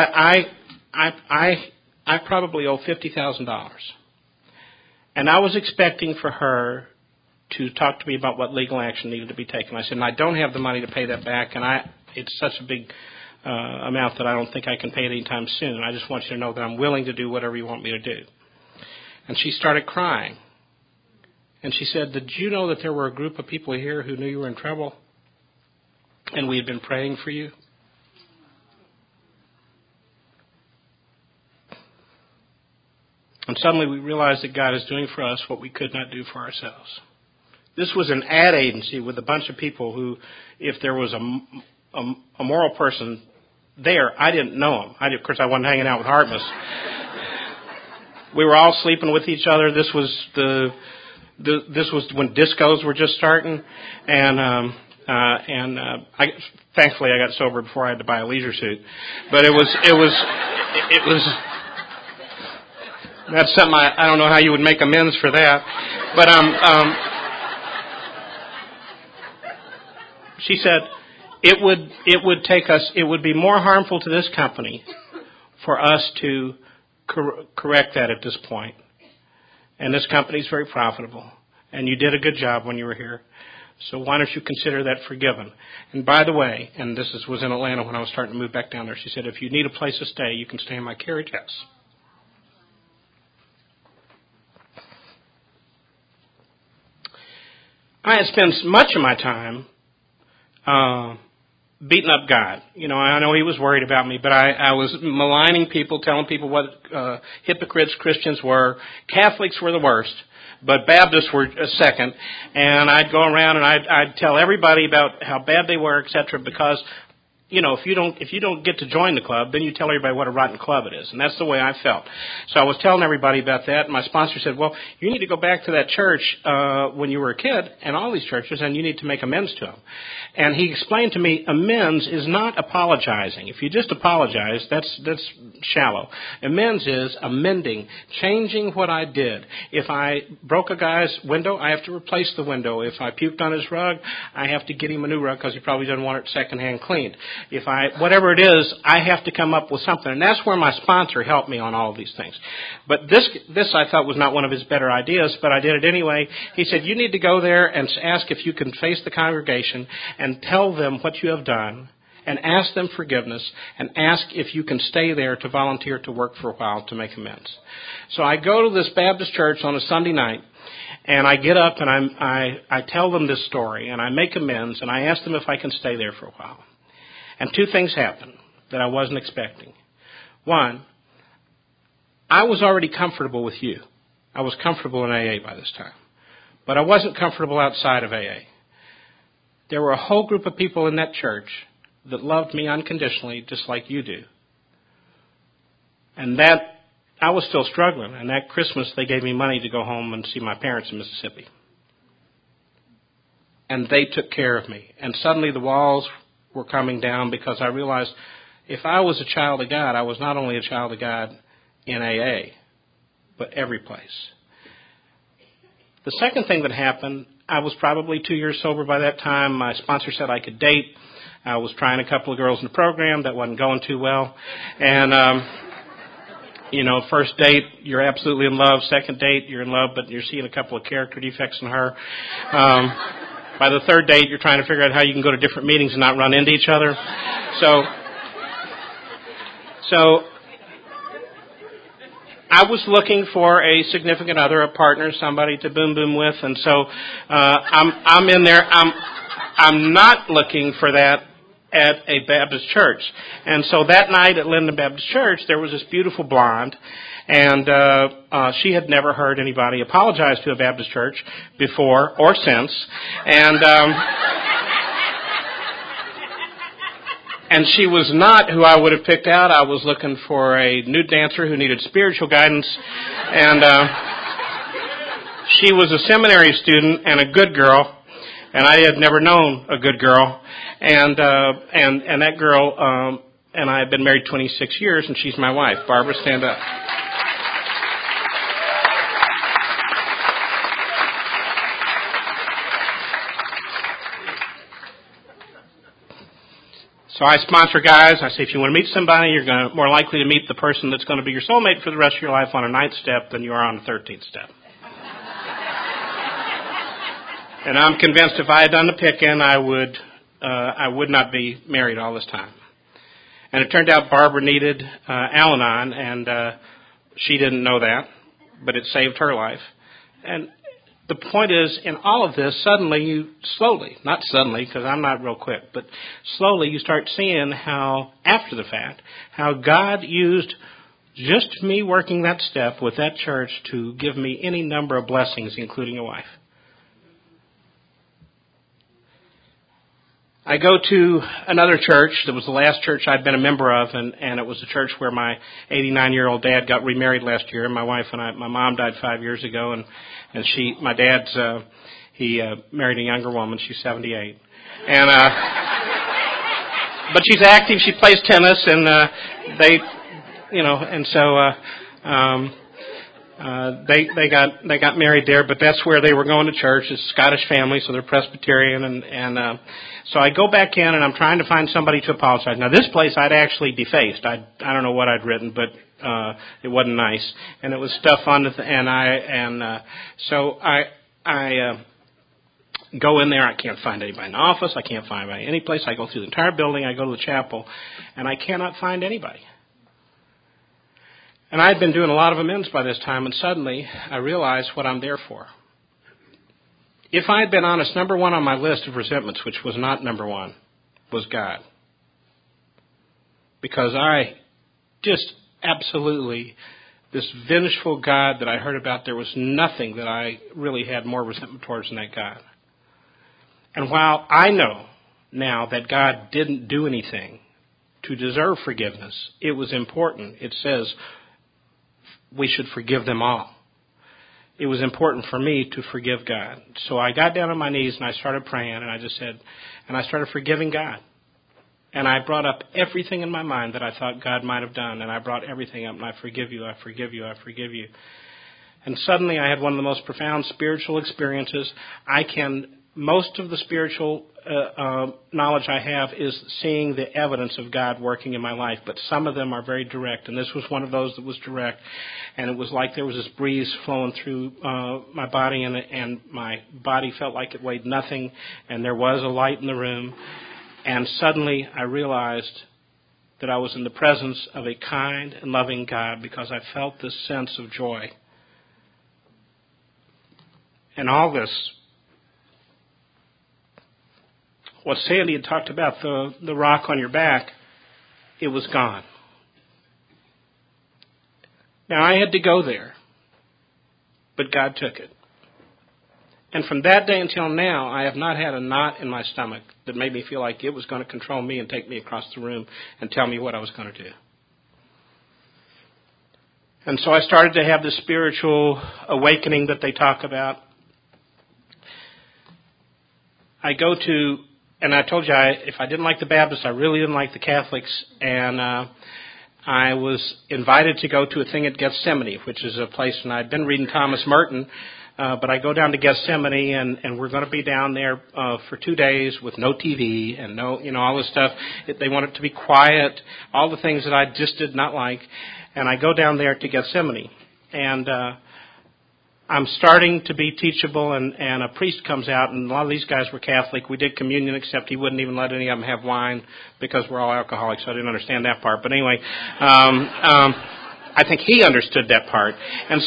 [SPEAKER 1] I probably owe $50,000. And I was expecting for her to talk to me about what legal action needed to be taken. I said, and I don't have the money to pay that back, and it's such a big amount that I don't think I can pay it anytime soon. I just want you to know that I'm willing to do whatever you want me to do. And she started crying. And she said, did you know that there were a group of people here who knew you were in trouble? And we had been praying for you? And suddenly we realized that God is doing for us what we could not do for ourselves. This was an ad agency with a bunch of people who, if there was a moral person there, I didn't know him. Of course, I wasn't hanging out with Hartmus. We were all sleeping with each other. This was when discos were just starting, and thankfully I got sober before I had to buy a leisure suit. But it was that's something I don't know how you would make amends for that. But she said, it would be more harmful to this company for us to correct that at this point. And this company is very profitable. And you did a good job when you were here. So why don't you consider that forgiven? And by the way, was in Atlanta when I was starting to move back down there, she said, if you need a place to stay, you can stay in my carriage house. I had spent much of my time beating up God. I know he was worried about me, but I was maligning people, telling people what hypocrites Christians were. Catholics were the worst, but Baptists were a second. And I'd go around and I'd tell everybody about how bad they were, etc. Because if you don't get to join the club, then you tell everybody what a rotten club it is. And that's the way I felt. So I was telling everybody about that, and my sponsor said, well, you need to go back to that church when you were a kid, and all these churches, and you need to make amends to them. And he explained to me, amends is not apologizing. If you just apologize, that's shallow. Amends is amending, changing what I did. If I broke a guy's window, I have to replace the window. If I puked on his rug, I have to get him a new rug because he probably doesn't want it secondhand cleaned. Whatever it is, I have to come up with something. And that's where my sponsor helped me on all of these things. But this I thought was not one of his better ideas, but I did it anyway. He said, you need to go there and ask if you can face the congregation and tell them what you have done and ask them forgiveness and ask if you can stay there to volunteer to work for a while to make amends. So I go to this Baptist church on a Sunday night, and I get up and I tell them this story, and I make amends, and I ask them if I can stay there for a while. And two things happened that I wasn't expecting. One, I was already comfortable with you. I was comfortable in AA by this time. But I wasn't comfortable outside of AA. There were a whole group of people in that church that loved me unconditionally, just like you do. And that, I was still struggling. And that Christmas, they gave me money to go home and see my parents in Mississippi. And they took care of me. And suddenly the walls were coming down because I realized if I was a child of God, I was not only a child of God in AA, but every place. The second thing that happened, I was probably 2 years sober by that time. My sponsor said I could date. I was trying a couple of girls in the program. That wasn't going too well. And, first date, you're absolutely in love. Second date, you're in love, but you're seeing a couple of character defects in her. By the third date, you're trying to figure out how you can go to different meetings and not run into each other. So I was looking for a significant other, a partner, somebody to boom boom with, and so I'm in there. I'm not looking for that at a Baptist church. And so that night at Linden Baptist Church, there was this beautiful blonde, and she had never heard anybody apologize to a Baptist church before or since. And she was not who I would have picked out. I was looking for a nude dancer who needed spiritual guidance, and she was a seminary student and a good girl, and I had never known a good girl. And that girl and I have been married 26 years, and she's my wife. Barbara, stand up. So I sponsor guys. I say, if you want to meet somebody, you're more likely to meet the person that's going to be your soulmate for the rest of your life on a 9th step than you are on a 13th step. And I'm convinced if I had done the picking, I would not be married all this time. And it turned out Barbara needed Al-Anon, and she didn't know that, but it saved her life. And the point is, in all of this, not suddenly, because I'm not real quick, but slowly you start seeing how, after the fact, how God used just me working that step with that church to give me any number of blessings, including a wife. I go to another church that was the last church I'd been a member of, and it was a church where my 89-year-old dad got remarried last year. My wife and my mom died 5 years ago, and my dad's he married a younger woman. She's 78, and but she's active. She plays tennis, and they got married there, but that's where they were going to church. It's a Scottish family, so they're Presbyterian, and so I go back in and I'm trying to find somebody to apologize. Now this place I'd actually defaced. I don't know what I'd written, but it wasn't nice, and it was stuff on the so I go in there. I can't find anybody in the office. I can't find anybody any place. I go through the entire building. I go to the chapel, and I cannot find anybody. And I had been doing a lot of amends by this time, and suddenly I realized what I'm there for. If I had been honest, number one on my list of resentments, which was not number one, was God. Because I just absolutely, this vengeful God that I heard about, there was nothing that I really had more resentment towards than that God. And while I know now that God didn't do anything to deserve forgiveness, it was important. It says we should forgive them all. It was important for me to forgive God. So I got down on my knees and I started praying, and I just said, and I started forgiving God. And I brought up everything in my mind that I thought God might have done, and I brought everything up, and I forgive you, I forgive you, I forgive you. And suddenly I had one of the most profound spiritual experiences. Most of the spiritual knowledge I have is seeing the evidence of God working in my life, but some of them are very direct, and this was one of those that was direct. And it was like there was this breeze flowing through my body, and my body felt like it weighed nothing, and there was a light in the room. And suddenly I realized that I was in the presence of a kind and loving God, because I felt this sense of joy. And all this, what Sandy had talked about, the rock on your back, it was gone. Now, I had to go there, but God took it. And from that day until now, I have not had a knot in my stomach that made me feel like it was going to control me and take me across the room and tell me what I was going to do. And so I started to have this spiritual awakening that they talk about. I go to, and I told you, if I didn't like the Baptists, I really didn't like the Catholics, and I was invited to go to a thing at Gethsemane, which is a place, and I'd been reading Thomas Merton, but I go down to Gethsemane, and we're going to be down there for 2 days with no TV and no, all this stuff. They want it to be quiet, all the things that I just did not like. And I go down there to Gethsemane, and I'm starting to be teachable, and a priest comes out, and a lot of these guys were Catholic. We did communion, except he wouldn't even let any of them have wine because we're all alcoholics, so I didn't understand that part. But anyway, I think he understood that part. And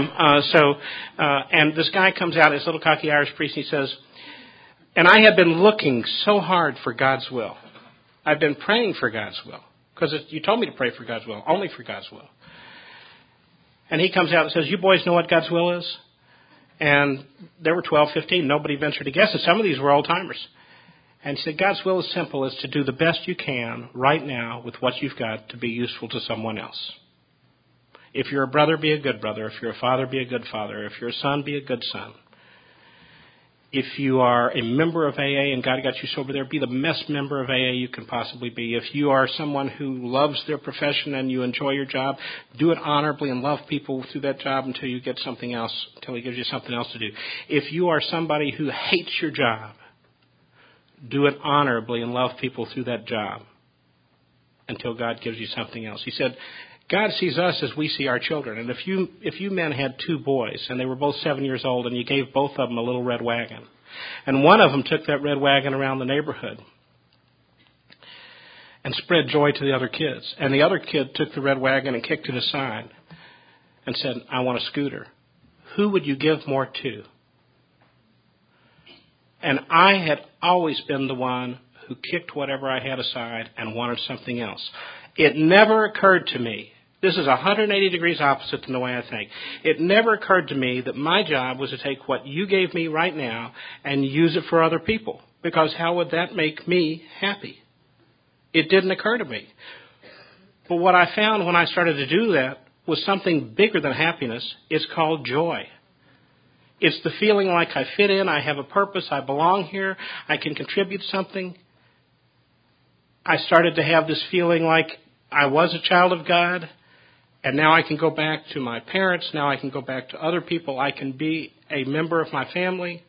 [SPEAKER 1] and this guy comes out, this little cocky Irish priest, and he says, and I have been looking so hard for God's will. I've been praying for God's will. Because you told me to pray for God's will, only for God's will. And he comes out and says, you boys know what God's will is? And there were 12, 15. Nobody ventured to guess. And some of these were old-timers. And he said, God's will is simple, is to do the best you can right now with what you've got to be useful to someone else. If you're a brother, be a good brother. If you're a father, be a good father. If you're a son, be a good son. If you are a member of AA and God got you sober there, be the best member of AA you can possibly be. If you are someone who loves their profession and you enjoy your job, do it honorably and love people through that job until you get something else, until He gives you something else to do. If you are somebody who hates your job, do it honorably and love people through that job until God gives you something else. He said, God sees us as we see our children. And if you men had 2 boys, and they were both 7 years old, and you gave both of them a little red wagon, and one of them took that red wagon around the neighborhood and spread joy to the other kids, and the other kid took the red wagon and kicked it aside and said, I want a scooter, who would you give more to? And I had always been the one who kicked whatever I had aside and wanted something else. It never occurred to me, this is 180 degrees opposite than the way I think. It never occurred to me that my job was to take what you gave me right now and use it for other people. Because how would that make me happy? It didn't occur to me. But what I found when I started to do that was something bigger than happiness. It's called joy. It's the feeling like I fit in, I have a purpose, I belong here, I can contribute something. I started to have this feeling like I was a child of God, and now I can go back to my parents, now I can go back to other people, I can be a member of my family.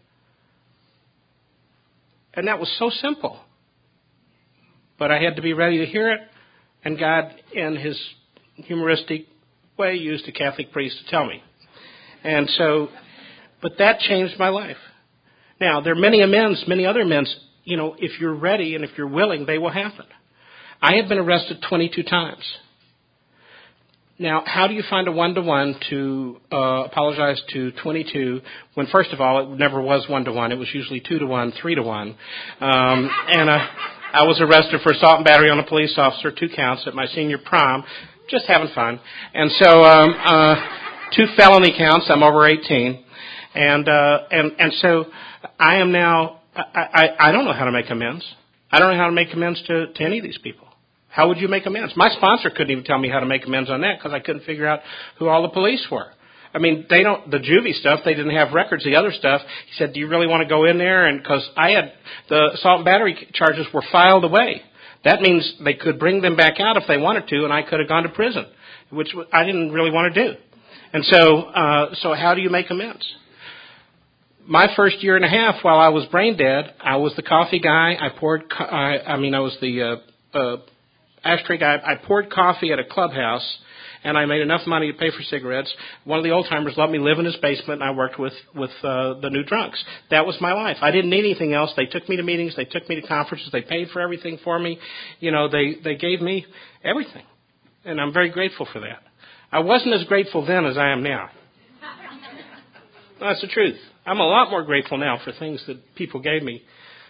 [SPEAKER 1] And that was so simple. But I had to be ready to hear it, and God, in His humoristic way, used a Catholic priest to tell me. And so, but that changed my life. Now, there are many other amends. If you're ready and if you're willing, they will happen. I had been arrested 22 times. Now, how do you find a 1-to-1 to apologize to 22 when, first of all, it never was 1-to-1. It was usually 2-to-1, 3-to-1. I was arrested for assault and battery on a police officer, 2 counts at my senior prom, just having fun. And so 2 felony counts. I'm over 18. And so I am now, I don't know how to make amends. I don't know how to make amends to any of these people. How would you make amends? My sponsor couldn't even tell me how to make amends on that because I couldn't figure out who all the police were. I mean, the juvie stuff, they didn't have records. The other stuff, he said, do you really want to go in there? And because the assault and battery charges were filed away. That means they could bring them back out if they wanted to, and I could have gone to prison, which I didn't really want to do. And so how do you make amends? My first year and a half while I was brain dead, I was the coffee guy. I was the ashtray guy. I poured coffee at a clubhouse, and I made enough money to pay for cigarettes. One of the old-timers let me live in his basement, and I worked with the new drunks. That was my life. I didn't need anything else. They took me to meetings. They took me to conferences. They paid for everything for me. They gave me everything, and I'm very grateful for that. I wasn't as grateful then as I am now. That's the truth. I'm a lot more grateful now for things that people gave me.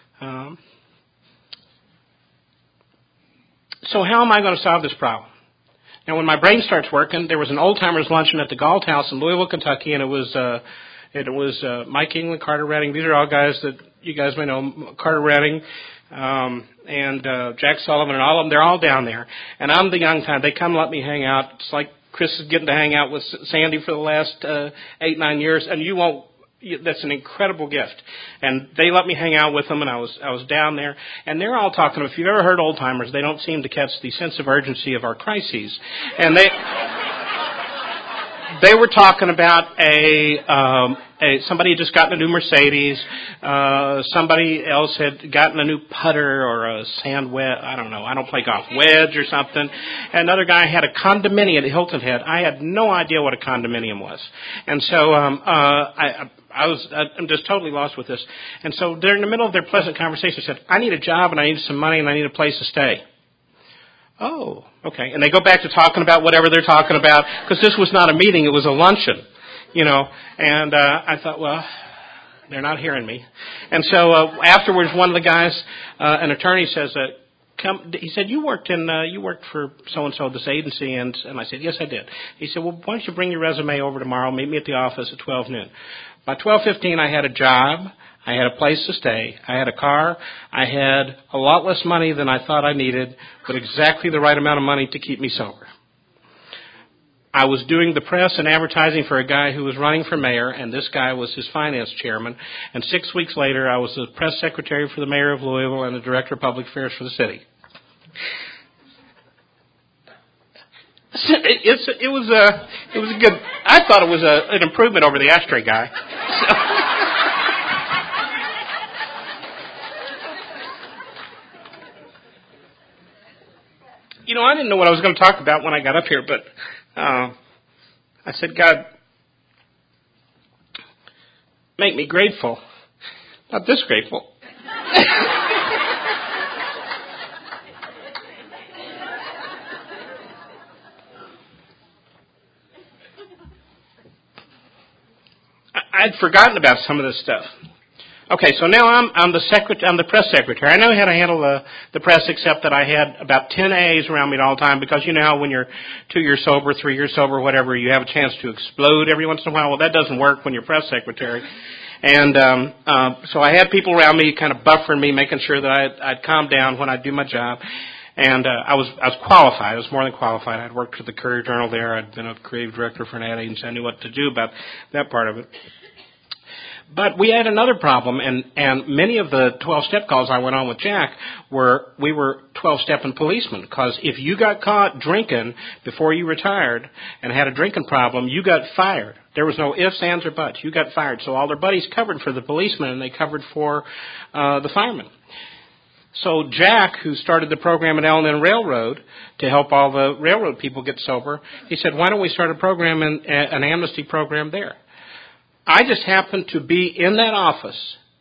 [SPEAKER 1] So how am I going to solve this problem? Now, when my brain starts working, there was an old-timers luncheon at the Galt House in Louisville, Kentucky, and it was Mike England, Carter Redding. These are all guys that you guys may know, Carter Redding, and Jack Sullivan, and all of them. They're all down there. And I'm the young time. They come let me hang out. It's like Chris is getting to hang out with Sandy for the last 8-9 years, and that's an incredible gift. And they let me hang out with them, and I was down there. And they're all talking. If you've ever heard old timers, they don't seem to catch the sense of urgency of our crises. And they were talking about somebody had just gotten a new Mercedes. Somebody else had gotten a new putter or a sand wedge. I don't know. I don't play golf. Wedge or something. Another guy had a condominium at Hilton Head. I had no idea what a condominium was. And so I'm just totally lost with this. And so during the middle of their pleasant conversation, I said, I need a job and I need some money and I need a place to stay. Oh, okay. And they go back to talking about whatever they're talking about, because this was not a meeting, it was a luncheon, And I thought, well, they're not hearing me. And so afterwards, one of the guys, an attorney, says, he said, you worked for so-and-so, this agency, and I said, yes, I did. He said, well, why don't you bring your resume over tomorrow, meet me at the office at 12 noon. By 12:15, I had a job. I had a place to stay. I had a car. I had a lot less money than I thought I needed, but exactly the right amount of money to keep me sober. I was doing the press and advertising for a guy who was running for mayor, and this guy was his finance chairman. And 6 weeks later, I was the press secretary for the mayor of Louisville and the director of public affairs for the city. It was a good. I thought it was an improvement over the ashtray guy. I didn't know what I was going to talk about when I got up here, but I said, God, make me grateful. Not this grateful. I'd forgotten about some of this stuff. Okay, so now I'm the press secretary. I know how to handle the press, except that I had about 10 A's around me all the time, because you know how when you're 2 years sober, 3 years sober, whatever, you have a chance to explode every once in a while. Well, that doesn't work when you're press secretary. And so I had people around me kind of buffering me, making sure that I'd calm down when I'd do my job. And I was qualified. I was more than qualified. I'd worked for the Courier Journal there. I'd been a creative director for an ad agency. I knew what to do about that part of it. But we had another problem, and many of the 12-step calls I went on with Jack we were 12-stepping policemen, because if you got caught drinking before you retired and had a drinking problem, you got fired. There was no ifs, ands, or buts. You got fired. So all their buddies covered for the policemen, and they covered for the firemen. So Jack, who started the program at L&N Railroad to help all the railroad people get sober, he said, why don't we start a program, an amnesty program there? I just happened to be in that office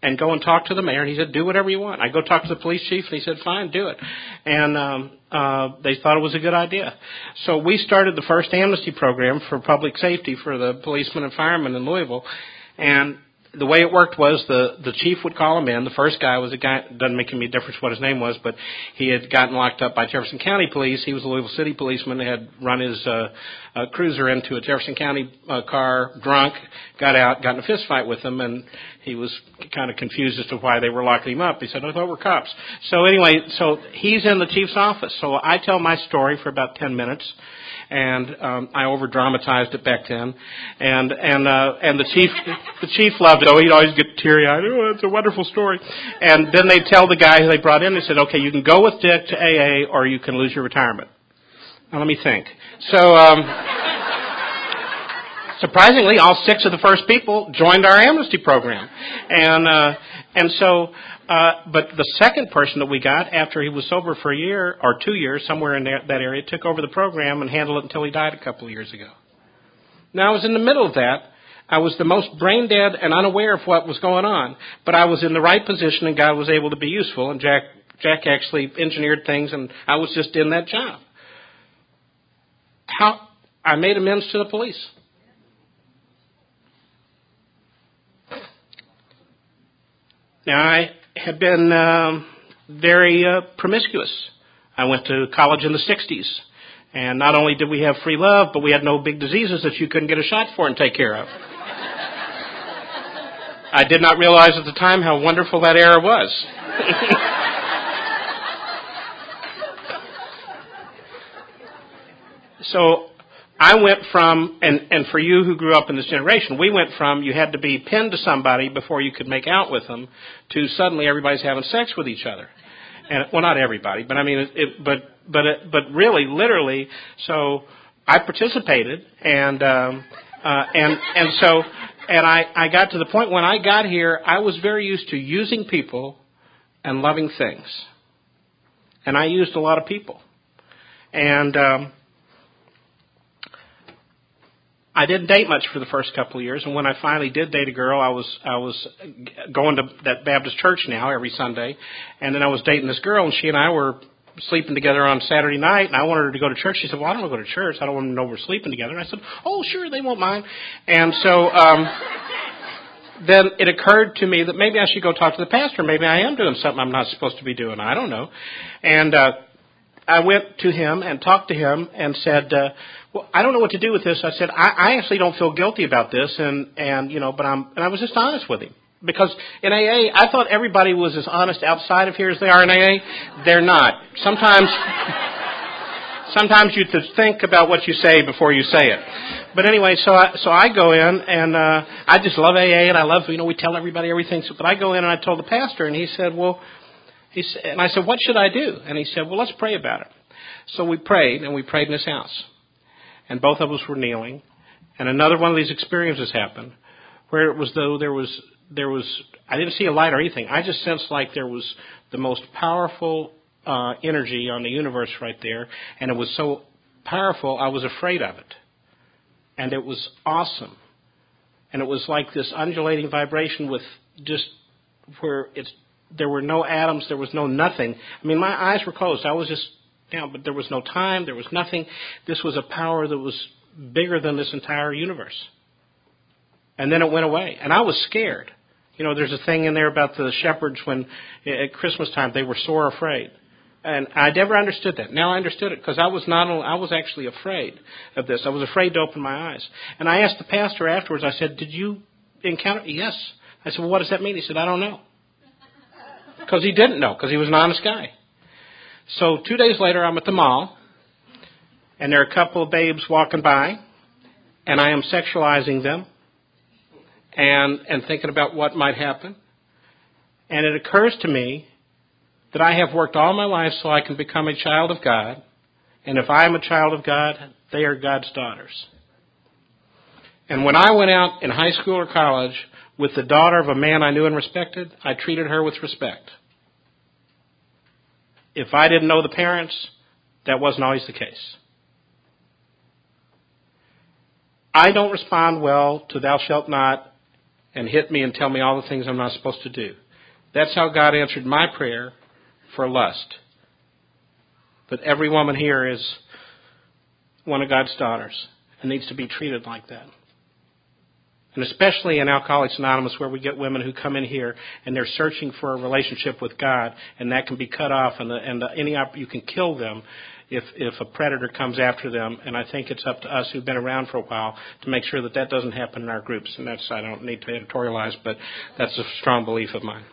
[SPEAKER 1] and go and talk to the mayor. And he said, do whatever you want. I go talk to the police chief, and he said, fine, do it. And they thought it was a good idea. So we started the first amnesty program for public safety for the policemen and firemen in Louisville. And the way it worked was the chief would call him in. The first guy was a guy, doesn't make any difference what his name was, but he had gotten locked up by Jefferson County police. He was a Louisville City policeman, had run his cruiser into a Jefferson County car, drunk, got out, got in a fist fight with them, and he was kind of confused as to why they were locking him up. He said, I thought we're cops. So anyway, so he's in the chief's office. So I tell my story for about 10 minutes. And I over dramatized it back then, and the chief loved it. Oh, he'd always get teary eyed. Oh, it's a wonderful story. And then they tell the guy who they brought in. They said, okay, you can go with Dick to AA, or you can lose your retirement. Now let me think. So surprisingly, all 6 of the first people joined our amnesty program, and so. But the second person that we got, after he was sober for a year or 2 years, somewhere in that area, took over the program and handled it until he died a couple of years ago. Now, I was in the middle of that. I was the most brain dead and unaware of what was going on, but I was in the right position, and God was able to be useful, and Jack actually engineered things, and I was just in that job. How I made amends to the police. Now, I had been very promiscuous. I went to college in the 60s. And not only did we have free love, but we had no big diseases that you couldn't get a shot for and take care of. I did not realize at the time how wonderful that era was. So I went from, and for you who grew up in this generation, we went from you had to be pinned to somebody before you could make out with them to suddenly everybody's having sex with each other. And well, not everybody, but I mean, but really, literally. So I participated, and I got to the point when I got here, I was very used to using people and loving things, and I used a lot of people, and I didn't date much for the first couple of years, and when I finally did date a girl, I was going to that Baptist church now every Sunday, and then I was dating this girl, and she and I were sleeping together on Saturday night, and I wanted her to go to church. She said, well, I don't want to go to church. I don't want to know we're sleeping together. And I said, oh, sure, they won't mind. And so then it occurred to me that maybe I should go talk to the pastor. Maybe I am doing something I'm not supposed to be doing. I don't know. And I went to him and talked to him and said, well, I don't know what to do with this. I said, I actually don't feel guilty about this, and you know, but I was just honest with him. Because in AA, I thought everybody was as honest outside of here as they are in AA. They're not. Sometimes you have to think about what you say before you say it. But anyway, so I go in, and I just love AA, and I love, you know, we tell everybody everything. But I go in, and I told the pastor, and he said, and I said, what should I do? And he said, well, let's pray about it. So we prayed, and we prayed in his house. And both of us were kneeling. And another one of these experiences happened where it was though there was, I didn't see a light or anything. I just sensed like there was the most powerful energy on the universe right there. And it was so powerful, I was afraid of it. And it was awesome. And it was like this undulating vibration with just where there were no atoms, there was no nothing. I mean, my eyes were closed. I was just down, but there was no time, there was nothing. This was a power that was bigger than this entire universe. And then it went away. And I was scared. You know, there's a thing in there about the shepherds when at Christmas time they were sore afraid. And I never understood that. Now I understood it because I was actually afraid of this. I was afraid to open my eyes. And I asked the pastor afterwards, I said, did you encounter? Yes. I said, well, what does that mean? He said, I don't know. Because he didn't know, because he was an honest guy. So 2 days later, I'm at the mall, and there are a couple of babes walking by, and I am sexualizing them and thinking about what might happen. And it occurs to me that I have worked all my life so I can become a child of God, and if I am a child of God, they are God's daughters. And when I went out in high school or college with the daughter of a man I knew and respected, I treated her with respect. If I didn't know the parents, that wasn't always the case. I don't respond well to thou shalt not and hit me and tell me all the things I'm not supposed to do. That's how God answered my prayer for lust. But every woman here is one of God's daughters and needs to be treated like that. And especially in Alcoholics Anonymous, where we get women who come in here and they're searching for a relationship with God, and that can be cut off, you can kill them if a predator comes after them. And I think it's up to us who've been around for a while to make sure that doesn't happen in our groups. And I don't need to editorialize, but that's a strong belief of mine.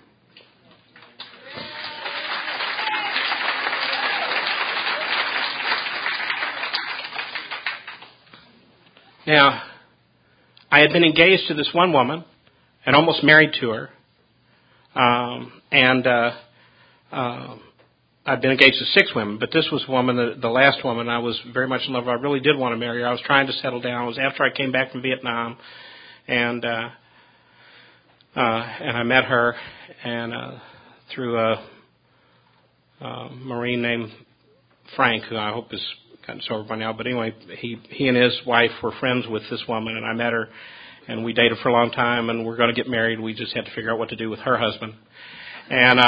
[SPEAKER 1] Now, I had been engaged to this one woman and almost married to her. I'd been engaged to 6 women, but this was woman, the last woman, I was very much in love with. I really did want to marry her. I was trying to settle down. It was after I came back from Vietnam, and I met her through a Marine named Frank, who I hope is gotten sober by now. But anyway, he and his wife were friends with this woman, and I met her, and we dated for a long time, and we're going to get married. We just had to figure out what to do with her husband. And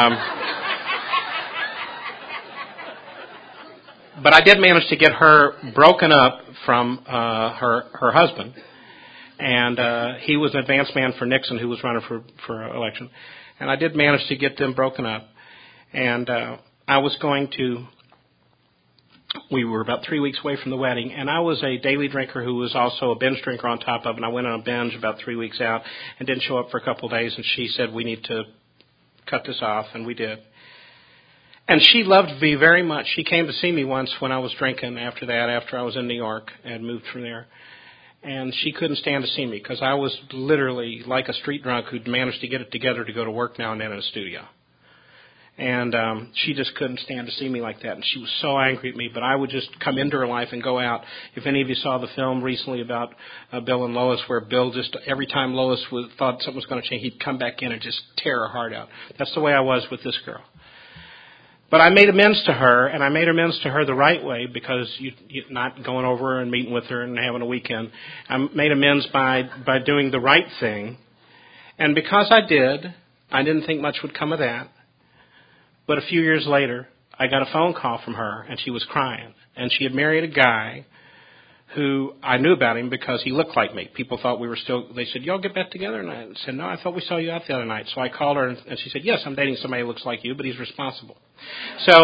[SPEAKER 1] but I did manage to get her broken up from her husband, and he was an advance man for Nixon, who was running for election, and I did manage to get them broken up. And I was going to. We were about 3 weeks away from the wedding, and I was a daily drinker who was also a binge drinker on top of it, and I went on a binge about 3 weeks out and didn't show up for a couple of days, and she said, we need to cut this off, and we did. And she loved me very much. She came to see me once when I was drinking after I was in New York and moved from there. And she couldn't stand to see me because I was literally like a street drunk who'd managed to get it together to go to work now and then in a studio. And she just couldn't stand to see me like that. And she was so angry at me, but I would just come into her life and go out. If any of you saw the film recently about Bill and Lois, where Bill just, every time Lois thought something was going to change, he'd come back in and just tear her heart out. That's the way I was with this girl. But I made amends to her, and I made amends to her the right way, because you're not going over and meeting with her and having a weekend. I made amends by doing the right thing. And because I didn't think much would come of that. But a few years later, I got a phone call from her, and she was crying. And she had married a guy who I knew about him because he looked like me. People thought we were still, they said, y'all get back together? And I said, no, I thought we saw you out the other night. So I called her, and she said, yes, I'm dating somebody who looks like you, but he's responsible. So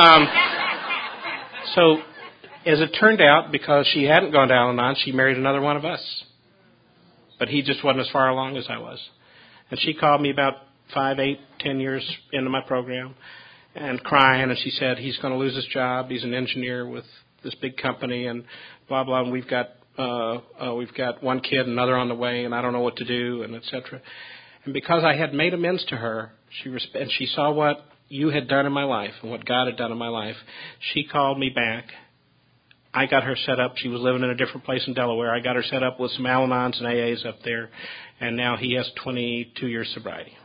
[SPEAKER 1] as it turned out, because she hadn't gone to Al-Anon, she married another one of us. But he just wasn't as far along as I was. And she called me about 5, 8, 10 years into my program and crying, and she said, he's going to lose his job. He's an engineer with this big company and blah, blah, and we've got one kid, another on the way, and I don't know what to do, and et cetera. And because I had made amends to her, and she saw what you had done in my life and what God had done in my life, she called me back. I got her set up. She was living in a different place in Delaware. I got her set up with some Al-Anons and AAs up there, and now he has 22 years sobriety.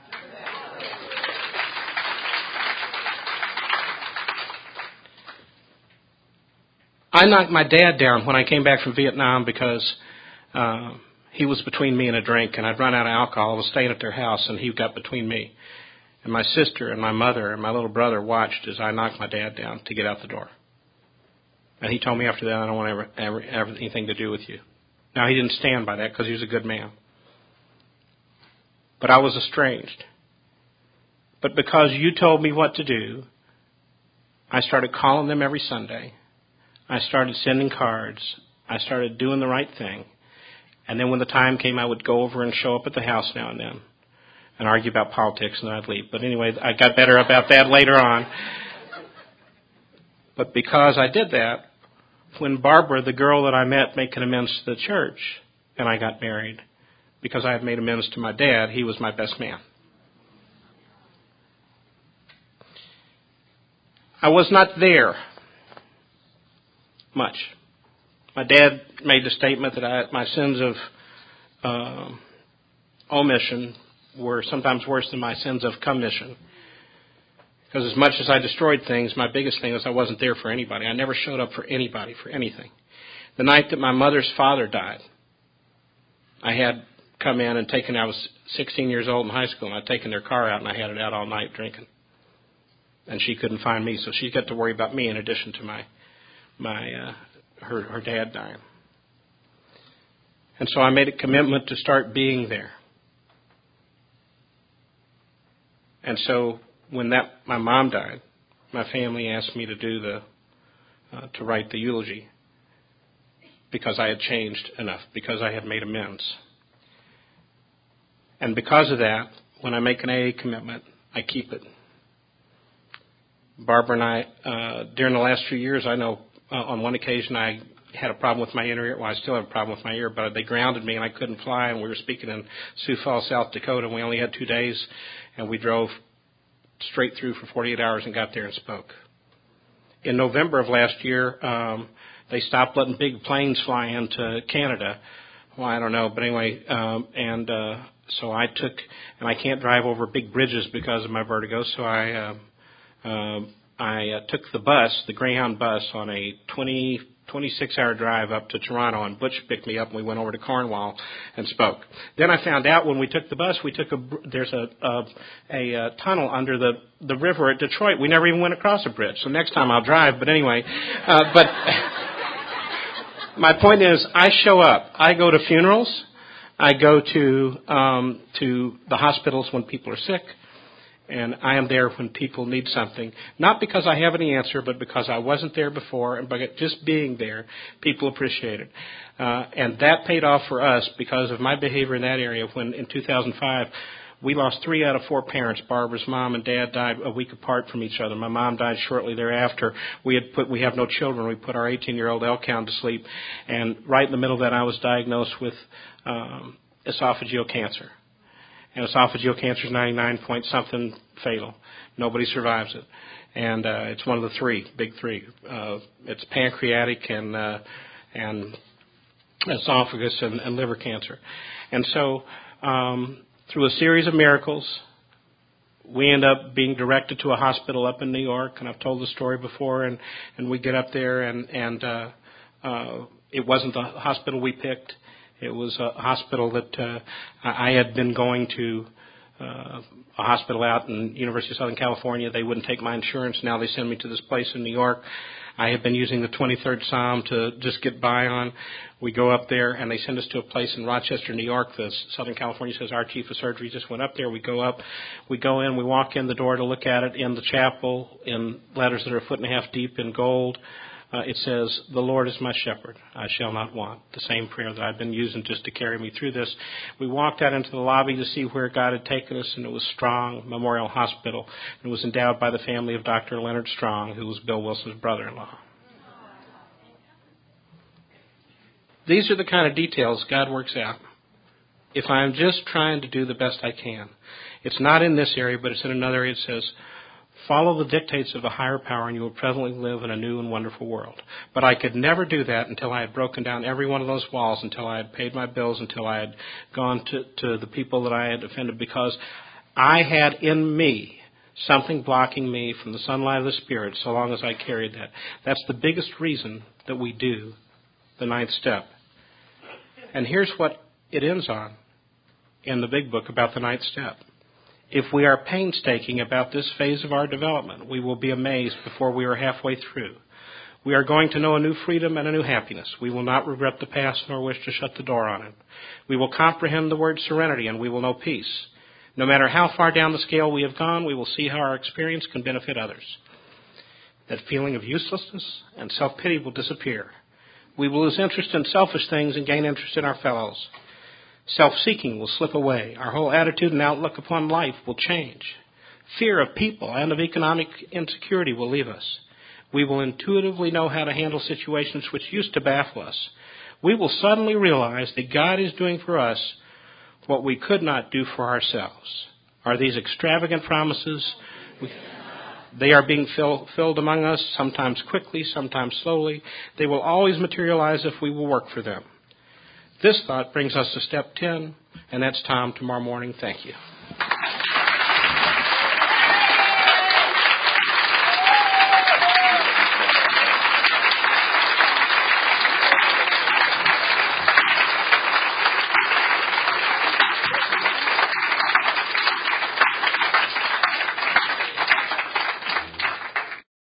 [SPEAKER 1] I knocked my dad down when I came back from Vietnam because he was between me and a drink, and I'd run out of alcohol. I was staying at their house, and he got between me. And my sister and my mother and my little brother watched as I knocked my dad down to get out the door. And he told me after that, I don't want to ever have anything to do with you. Now, he didn't stand by that because he was a good man. But I was estranged. But because you told me what to do, I started calling them every Sunday. I started sending cards. I started doing the right thing. And then when the time came, I would go over and show up at the house now and then and argue about politics, and then I'd leave. But anyway, I got better about that later on. But because I did that, when Barbara, the girl that I met, making amends to the church, and I got married, because I had made amends to my dad, he was my best man. I was not there much. My dad made the statement that my sins of omission were sometimes worse than my sins of commission. Because as much as I destroyed things, my biggest thing was I wasn't there for anybody. I never showed up for anybody, for anything. The night that my mother's father died, I had come in and taken, I was 16 years old in high school, and I'd taken their car out, and I had it out all night drinking. And she couldn't find me, so she got to worry about me in addition to her dad dying. And so I made a commitment to start being there. And so when my mom died, my family asked me to do to write the eulogy because I had changed enough, because I had made amends. And because of that, when I make an AA commitment, I keep it. Barbara and I, during the last few years, I know on one occasion I had a problem with my inner ear. Well, I still have a problem with my ear, but they grounded me and I couldn't fly. And we were speaking in Sioux Falls, South Dakota, and we only had 2 days. And we drove straight through for 48 hours and got there and spoke. In November of last year, they stopped letting big planes fly into Canada. Well, I don't know, but anyway, so I took, and I can't drive over big bridges because of my vertigo, so I took the bus, the Greyhound bus, on a 26-hour drive up to Toronto, and Butch picked me up, and we went over to Cornwall and spoke. Then I found out when we took the bus, there's a tunnel under the river at Detroit. We never even went across a bridge, so next time I'll drive. But anyway, my point is, I show up. I go to funerals. I go to the hospitals when people are sick. And I am there when people need something, not because I have any answer, but because I wasn't there before, and by just being there, people appreciate it. And that paid off for us because of my behavior in that area when, in 2005, we lost 3 out of 4 parents. Barbara's mom and dad died a week apart from each other. My mom died shortly thereafter. We have no children. We put our 18-year-old elk hound to sleep. And right in the middle of that, I was diagnosed with esophageal cancer. And esophageal cancer is 99-point-something fatal. Nobody survives it. And it's one of the big three. It's pancreatic and esophagus and liver cancer. And so through a series of miracles, we end up being directed to a hospital up in New York. And I've told the story before. And we get up there, and it wasn't the hospital we picked. It was a hospital that I had been going to, a hospital out in University of Southern California. They wouldn't take my insurance. Now they send me to this place in New York. I had been using the 23rd Psalm to just get by on. We go up there, and they send us to a place in Rochester, New York. The Southern California says our chief of surgery just went up there. We go up. We go in. We walk in the door to look at it in the chapel in letters that are 1.5 feet deep in gold. It says, "The Lord is my shepherd, I shall not want." The same prayer that I've been using just to carry me through this. We walked out into the lobby to see where God had taken us, and it was Strong Memorial Hospital. It was endowed by the family of Dr. Leonard Strong, who was Bill Wilson's brother-in-law. These are the kind of details God works out. If I'm just trying to do the best I can. It's not in this area, but it's in another area. It says, "Follow the dictates of a higher power, and you will presently live in a new and wonderful world." But I could never do that until I had broken down every one of those walls, until I had paid my bills, until I had gone to the people that I had offended, because I had in me something blocking me from the sunlight of the Spirit so long as I carried that. That's the biggest reason that we do the 9th step. And here's what it ends on in the big book about the 9th step. If we are painstaking about this phase of our development, we will be amazed before we are halfway through. We are going to know a new freedom and a new happiness. We will not regret the past nor wish to shut the door on it. We will comprehend the word serenity, and we will know peace. No matter how far down the scale we have gone, we will see how our experience can benefit others. That feeling of uselessness and self-pity will disappear. We will lose interest in selfish things and gain interest in our fellows. Self-seeking will slip away. Our whole attitude and outlook upon life will change. Fear of people and of economic insecurity will leave us. We will intuitively know how to handle situations which used to baffle us. We will suddenly realize that God is doing for us what we could not do for ourselves. Are these extravagant promises? They are being filled among us, sometimes quickly, sometimes slowly. They will always materialize if we will work for them. This thought brings us to step 10, and that's time tomorrow morning. Thank you.